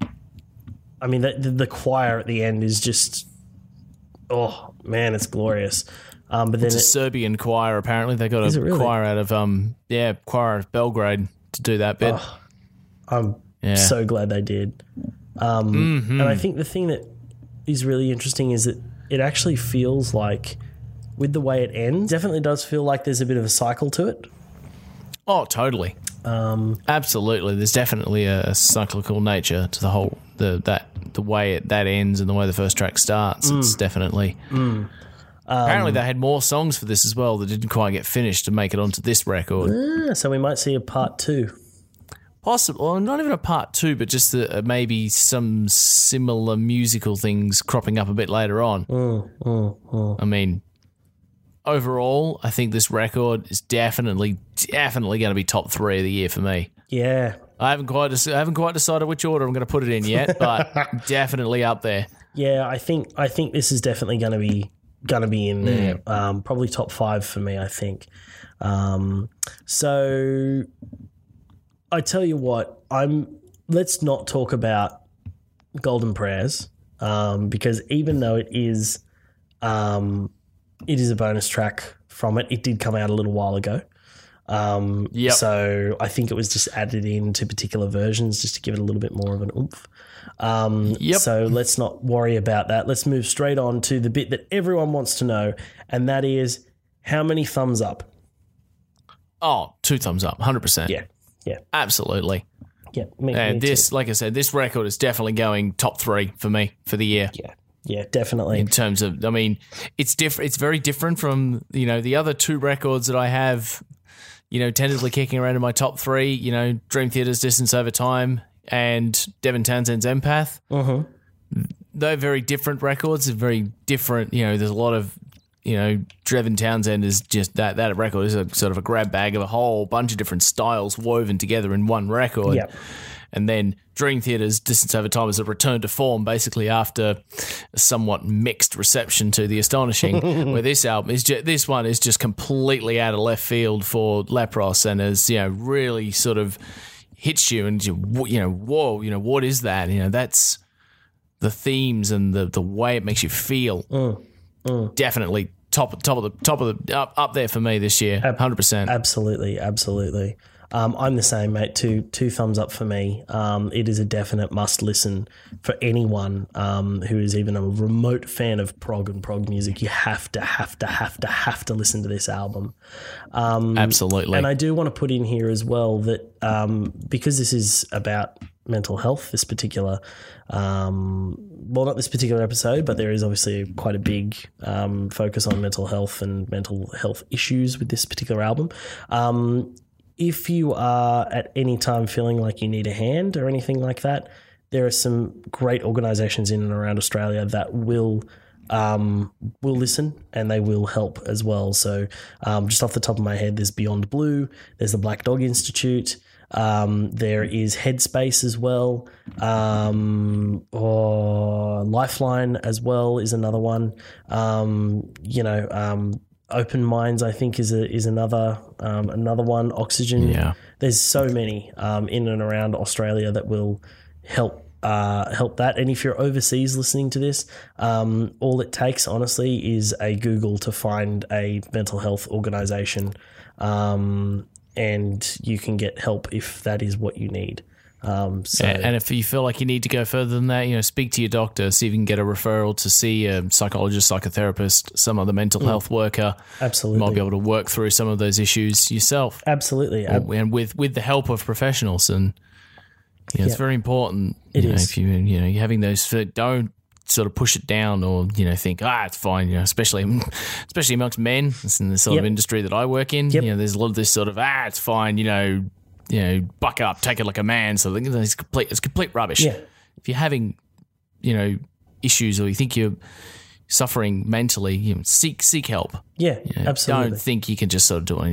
I mean, the, the choir at the end is just, oh, man, it's glorious. Um, but then it's a it, Serbian choir, apparently. They got a really? choir out of, um, yeah, choir out of Belgrade to do that bit. Oh, I'm yeah. so glad they did. Um, mm-hmm. And I think the thing that is really interesting is that it actually feels like, with the way it ends, definitely does feel like there's a bit of a cycle to it. Oh, totally. Um, Absolutely. There's definitely a, a cyclical nature to the whole, the that the way it, that ends and the way the first track starts. Mm. It's definitely... Mm. Um, Apparently they had more songs for this as well that didn't quite get finished to make it onto this record. Ah, so we might see a part two. Possible, well, not even a part two, but just the, uh, maybe some similar musical things cropping up a bit later on. Mm, mm, mm. I mean, overall, I think this record is definitely, definitely going to be top three of the year for me. Yeah. I haven't quite, I haven't quite decided which order I'm going to put it in yet, but definitely up there. Yeah, I think I think this is definitely going to be going to be in there. Mm. Um, probably top five for me, I think. Um, so I tell you what, I'm. Let's not talk about Golden Prayers um, because even though it is, um, it is a bonus track from it. It did come out a little while ago. Um, yep. So I think it was just added into particular versions just to give it a little bit more of an oomph. Um, yep. So let's not worry about that. Let's move straight on to the bit that everyone wants to know, and that is how many thumbs up? Oh, two thumbs up, one hundred percent. Yeah, yeah. Absolutely. Yeah. Me, and me this, too. like I said, this record is definitely going top three for me for the year. Yeah. Yeah, definitely. In terms of, I mean, it's different. It's very different from, you know, the other two records that I have, you know, tentatively kicking around in my top three, you know, Dream Theater's Distance Over Time and Devin Townsend's Empath. Uh-huh. They're very different records. They're very different. You know, there's a lot of, you know, Devin Townsend is just that, that record is a sort of a grab bag of a whole bunch of different styles woven together in one record. Yep. And then Dream Theater's Distance Over Time is a return to form, basically after a somewhat mixed reception to The Astonishing, where this album is just, this one is just completely out of left field for Lepros, and has, you know, really sort of hits you, and you, you know, whoa, you know, what is that? You know, that's the themes and the the way it makes you feel. Mm, mm. Definitely top top of the top of the up up there for me this year, one hundred percent. Absolutely, absolutely. Um, I'm the same, mate. Two two thumbs up for me. Um, it is a definite must listen for anyone um, who is even a remote fan of prog and prog music. You have to, have to, have to, have to listen to this album. Um, Absolutely. And I do want to put in here as well that um, because this is about mental health, this particular, um, well, not this particular episode, but there is obviously quite a big um, focus on mental health and mental health issues with this particular album. Um, If you are at any time feeling like you need a hand or anything like that, there are some great organisations in and around Australia that will um, will listen and they will help as well. So um, just off the top of my head, there's Beyond Blue, there's the Black Dog Institute, um, there is Headspace as well, um, or Lifeline as well is another one. Um, you know, um, Open Minds, I think, is a is another um, another one. Oxygen. Yeah. There's so many um, in and around Australia that will help uh, help that. And if you're overseas listening to this, um, all it takes, honestly, is a Google to find a mental health organisation, um, and you can get help if that is what you need. Um, so. And if you feel like you need to go further than that, you know, speak to your doctor, see if you can get a referral to see a psychologist, psychotherapist, some other mental mm. health worker. Absolutely. You might be able to work through some of those issues yourself. Absolutely. Ab- and with, with the help of professionals. And you know, yeah. it's very important. It you know, is. If you, you know, you're having those, don't sort of push it down or, you know, think, ah, it's fine, you know, especially especially amongst men. It's in the sort yep. of industry that I work in. Yep. You know, there's a lot of this sort of, ah, it's fine, you know, you know, buck up, take it like a man. So it's complete, it's complete rubbish. Yeah. If you're having, you know, issues or you think you're suffering mentally, you know, seek seek help. Yeah, You know, absolutely. Don't think you can just sort of do it on your own.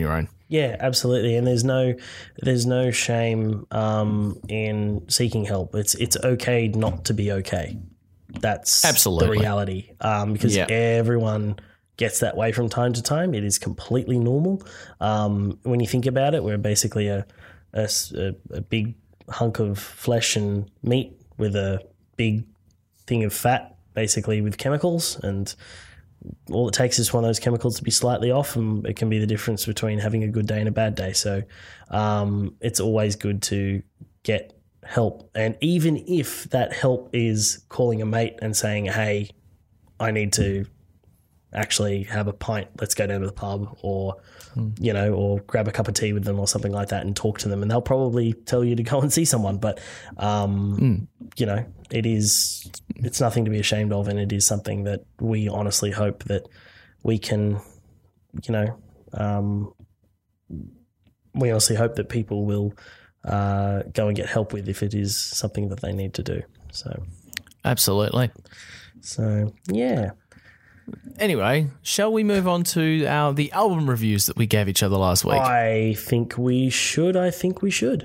Yeah, absolutely. And there's no there's no shame um, in seeking help. It's it's okay not to be okay. That's Absolutely. the reality. Um, because Yeah. everyone gets that way from time to time. It is completely normal. Um, when you think about it, we're basically a, a s- a- a big hunk of flesh and meat with a big thing of fat, basically with chemicals, and all it takes is one of those chemicals to be slightly off, and it can be the difference between having a good day and a bad day. So um, it's always good to get help. And even if that help is calling a mate and saying, hey, I need to actually have a pint, let's go down to the pub, or, you know, or grab a cup of tea with them or something like that and talk to them. And they'll probably tell you to go and see someone. But, um, Mm. you know, it is, it's nothing to be ashamed of. And it is something that we honestly hope that we can, you know, um, we honestly hope that people will uh, go and get help with if it is something that they need to do. So, Absolutely. so yeah. Anyway, shall we move on to our the album reviews that we gave each other last week? I think we should. I think we should.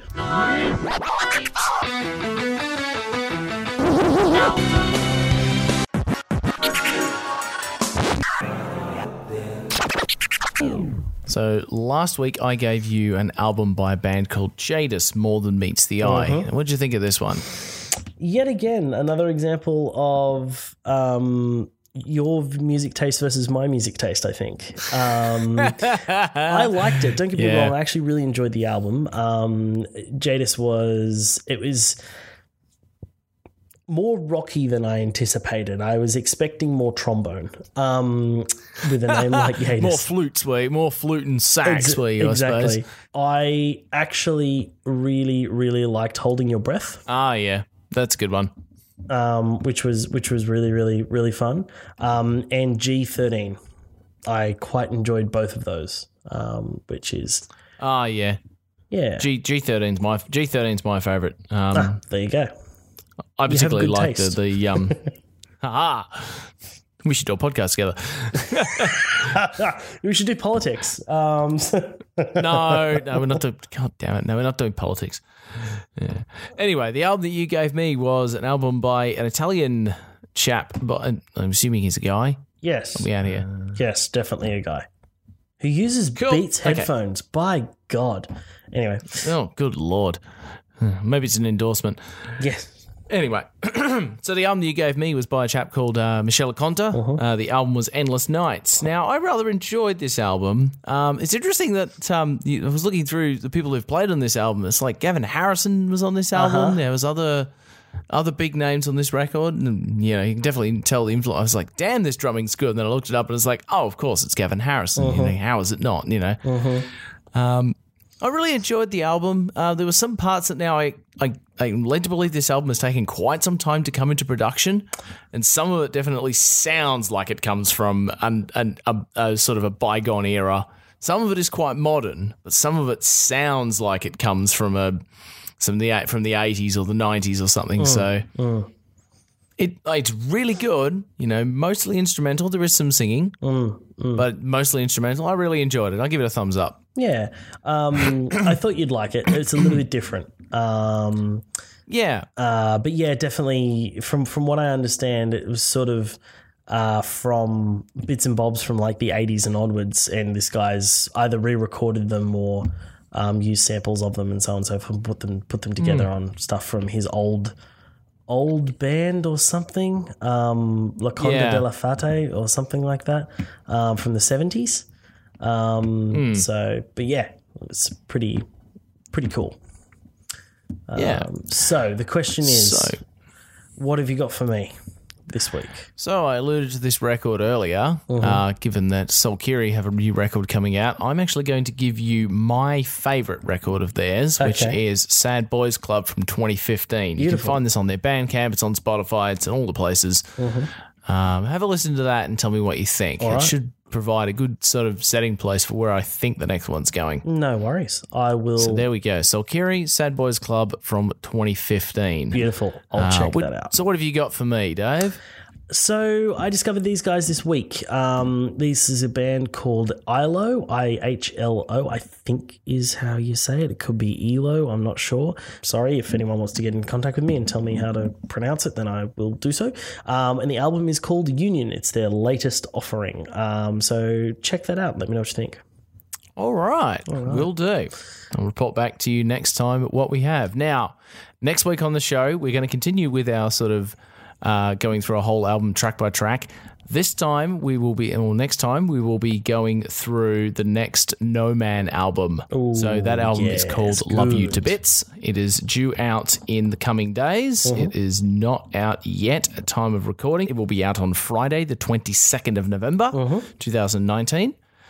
So last week I gave you an album by a band called Jadis, More Than Meets the Eye. Uh-huh. What did you think of this one? Yet again, another example of um, your music taste versus my music taste, I think. Um, I liked it. Don't get me Yeah. wrong. I actually really enjoyed the album. Um, Jadis was, it was more rocky than I anticipated. I was expecting more trombone um, with a name like Jadis. More flutes, way more flute and sax, Ex- were you, I exactly. suppose. I actually really, really liked Holding Your Breath. Ah, yeah, that's a good one. Um, which was which was really really really fun, um, and G thirteen. I quite enjoyed both of those, um, which is Ah, yeah. yeah. G G thirteen's my G thirteen's my favorite. Um, Ah, there you go. I particularly good like the taste. the um. ah, we should do a podcast together. We should do politics. Um, No, no, we're not doing. God damn it! No, we're not doing politics. Yeah. Anyway, the album that you gave me was an album by an Italian chap, but I'm assuming he's a guy. yes, We out here. yes, definitely a guy who uses Cool. Beats Okay. headphones. By God. Anyway, Oh, good lord. Maybe it's an endorsement. yes. Anyway, so the album that you gave me was by a chap called uh, Michele Conta. Uh, the album was Endless Nights. Now, I rather enjoyed this album. Um, it's interesting that um, you, I was looking through the people who've played on this album. It's like Gavin Harrison was on this album. Uh-huh. There was other other big names on this record. And, you know, you can definitely tell the influence. I was like, damn, this drumming's good. And then I looked it up and it's like, oh, of course, it's Gavin Harrison. You know, how is it not, you know? Um, I really enjoyed the album. Uh, there were some parts that now I, I, I'm led to believe this album has taken quite some time to come into production, and some of it definitely sounds like it comes from an, an, a, a sort of a bygone era. Some of it is quite modern, but some of it sounds like it comes from a some the from the eighties or the nineties or something. so it it's really good. You know, mostly instrumental. There is some singing, but mostly instrumental. I really enjoyed it. I'll give it a thumbs up. Yeah. Um, I thought you'd like it. It's a little bit different. Um, Yeah. uh, but yeah, definitely from, from what I understand, it was sort of uh, from bits and bobs from like the eighties and onwards. And this guy's either re-recorded them or um, used samples of them and so on and so forth, and put them, put them together on stuff from his old old band or something, um, La Conda Yeah. della Fate or something like that, um, from the seventies. Um, So, but yeah, it's pretty, pretty cool. Yeah. Um, so the question is, So, what have you got for me this week? so I alluded to this record earlier. Uh, given that Soulkiri have a new record coming out, I'm actually going to give you my favourite record of theirs, which Okay. is Sad Boys Club from twenty fifteen. You can Beautiful. find this on their Bandcamp. It's on Spotify. It's in all the places. Um, have a listen to that and tell me what you think. All It right. should provide a good sort of setting place for where I think the next one's going. No worries. I will. So there we go. Soulkiri, Sad Boys Club from twenty fifteen. Beautiful. I'll Uh, check what- that out. So what have you got for me, Dave? So I discovered these guys this week. Um, this is a band called ILO, I H L O, I think is how you say it. It could be E L O, I'm not sure. Sorry, if anyone wants to get in contact with me and tell me how to pronounce it, then I will do so. Um, and the album is called Union. It's their latest offering. Um, so check that out. Let me know what you think. All right, All right. Will do. I'll report back to you next time at what we have. Now, next week on the show, we're going to continue with our sort of uh, going through a whole album track by track. This time we will be, or next time we will be going through the next No Man album. Ooh, so that album yes, is called good. Love You to Bits. It is due out in the coming days. Uh-huh. It is not out yet at time of recording. It will be out on Friday, the twenty-second of November, uh-huh. twenty nineteen.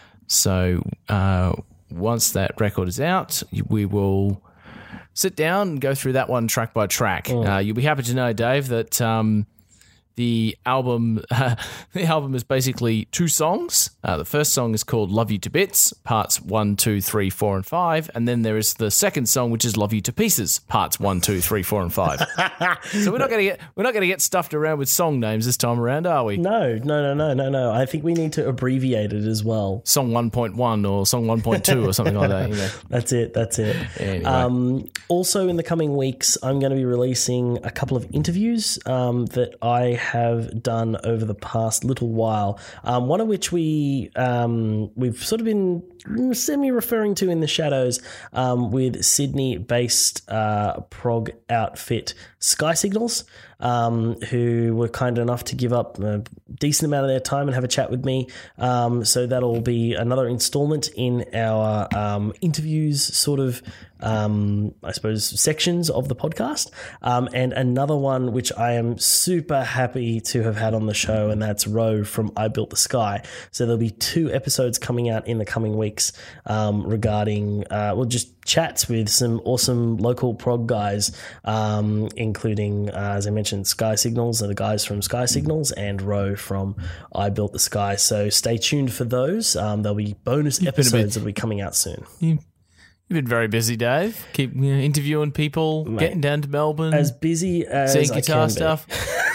So uh, once that record is out, we will sit down and go through that one track by track. Mm. Uh, you'll be happy to know, Dave, that um, the album uh, the album is basically two songs. Uh, the first song is called Love You to Bits, parts one, two, three, four, and five. And then there is the second song, which is Love You to Pieces, parts one, two, three, four, and five. So we're not going to get we're not going to get stuffed around with song names this time around, are we? No, no, no, no, no, no. I think we need to abbreviate it as well. Song one point one or song one point two or something like that. You know. That's it. That's it. Anyway. Um, also, in the coming weeks, I'm going to be releasing a couple of interviews um, that I have done over the past little while. Um, one of which we um, we've sort of been semi referring to in the shadows um, with Sydney-based uh, prog outfit Sky Signals, um, who were kind enough to give up a decent amount of their time and have a chat with me. Um, so that'll be another installment in our um, interviews sort of, um, I suppose, sections of the podcast. Um, and another one which I am super happy to have had on the show, and that's Ro from I Built the Sky. So there'll be two episodes coming out in the coming weeks um, regarding, uh, well, just chats with some awesome local prog guys, um, including, uh, as I mentioned, Sky Signals, and the guys from Sky Signals, and Ro from I Built the Sky. So stay tuned for those. Um, there'll be bonus You've episodes that'll be coming out soon. You, you've been very busy, Dave. Keep you know, interviewing people, Mate, getting down to Melbourne, as busy as seeing I guitar can stuff.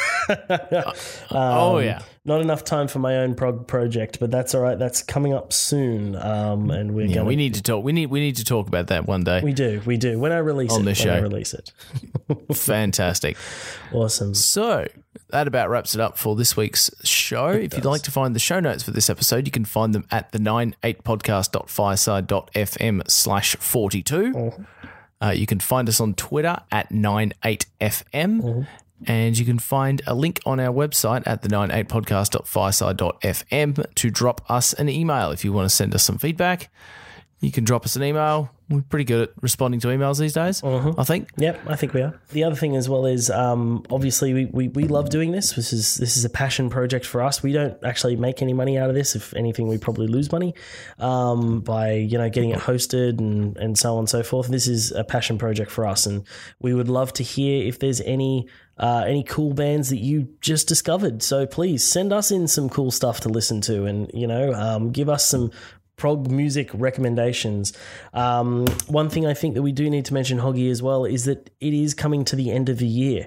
um, oh yeah. Not enough time for my own prog project, but that's all right. That's coming up soon, um, and we're yeah, going. We need to talk. We need. We need to talk about that one day. We do. We do. When I release on it. this when show. I release it. Fantastic. Awesome. So that about wraps it up for this week's show. It if does. You'd like to find the show notes for this episode, you can find them at the ninety-eight podcast dot fireside dot f m slash forty-two. Mm-hmm. Uh, you can find us on Twitter at ninety-eight F M. Mm-hmm. And you can find a link on our website at the ninety-eight podcast dot fireside dot f m to drop us an email. If you want to send us some feedback, you can drop us an email. We're pretty good at responding to emails these days, uh-huh. I think. Yep, I think we are. The other thing as well is um, obviously we, we, we love doing this. This is this is a passion project for us. We don't actually make any money out of this. If anything, we probably lose money um, by you know getting it hosted and, and so on and so forth. This is a passion project for us, and we would love to hear if there's any Uh, any cool bands that you just discovered. So please send us in some cool stuff to listen to, and you know, um, give us some prog music recommendations. Um, one thing I think that we do need to mention, Hoggy, as well, is that it is coming to the end of the year.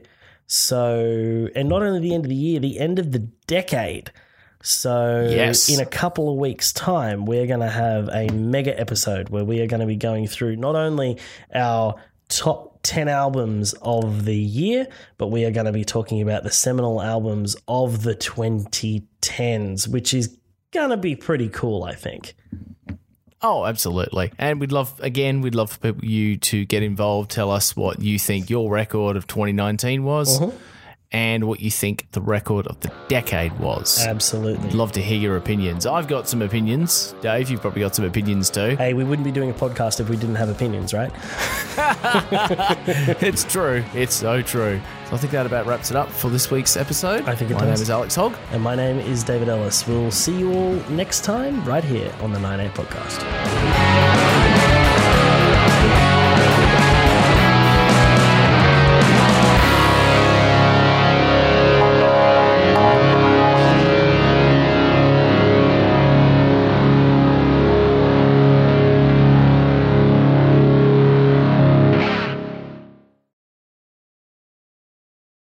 So, and not only the end of the year, the end of the decade. So yes. In a couple of weeks' time, we're going to have a mega episode where we are going to be going through not only our top ten albums of the year, but we are going to be talking about the seminal albums of the twenty tens, which is going to be pretty cool, I think. Oh, absolutely. And we'd love, again, we'd love for people, you to get involved, tell us what you think your record of twenty nineteen was. Uh-huh. And what you think the record of the decade was. Absolutely. I'd love to hear your opinions. I've got some opinions. Dave, you've probably got some opinions too. Hey, we wouldn't be doing a podcast if we didn't have opinions, right? It's true. It's so true. So I think that about wraps it up for this week's episode. I think it My does. name is Alex Hogg. And my name is David Ellis. We'll see you all next time right here on the ninety-eight Podcast.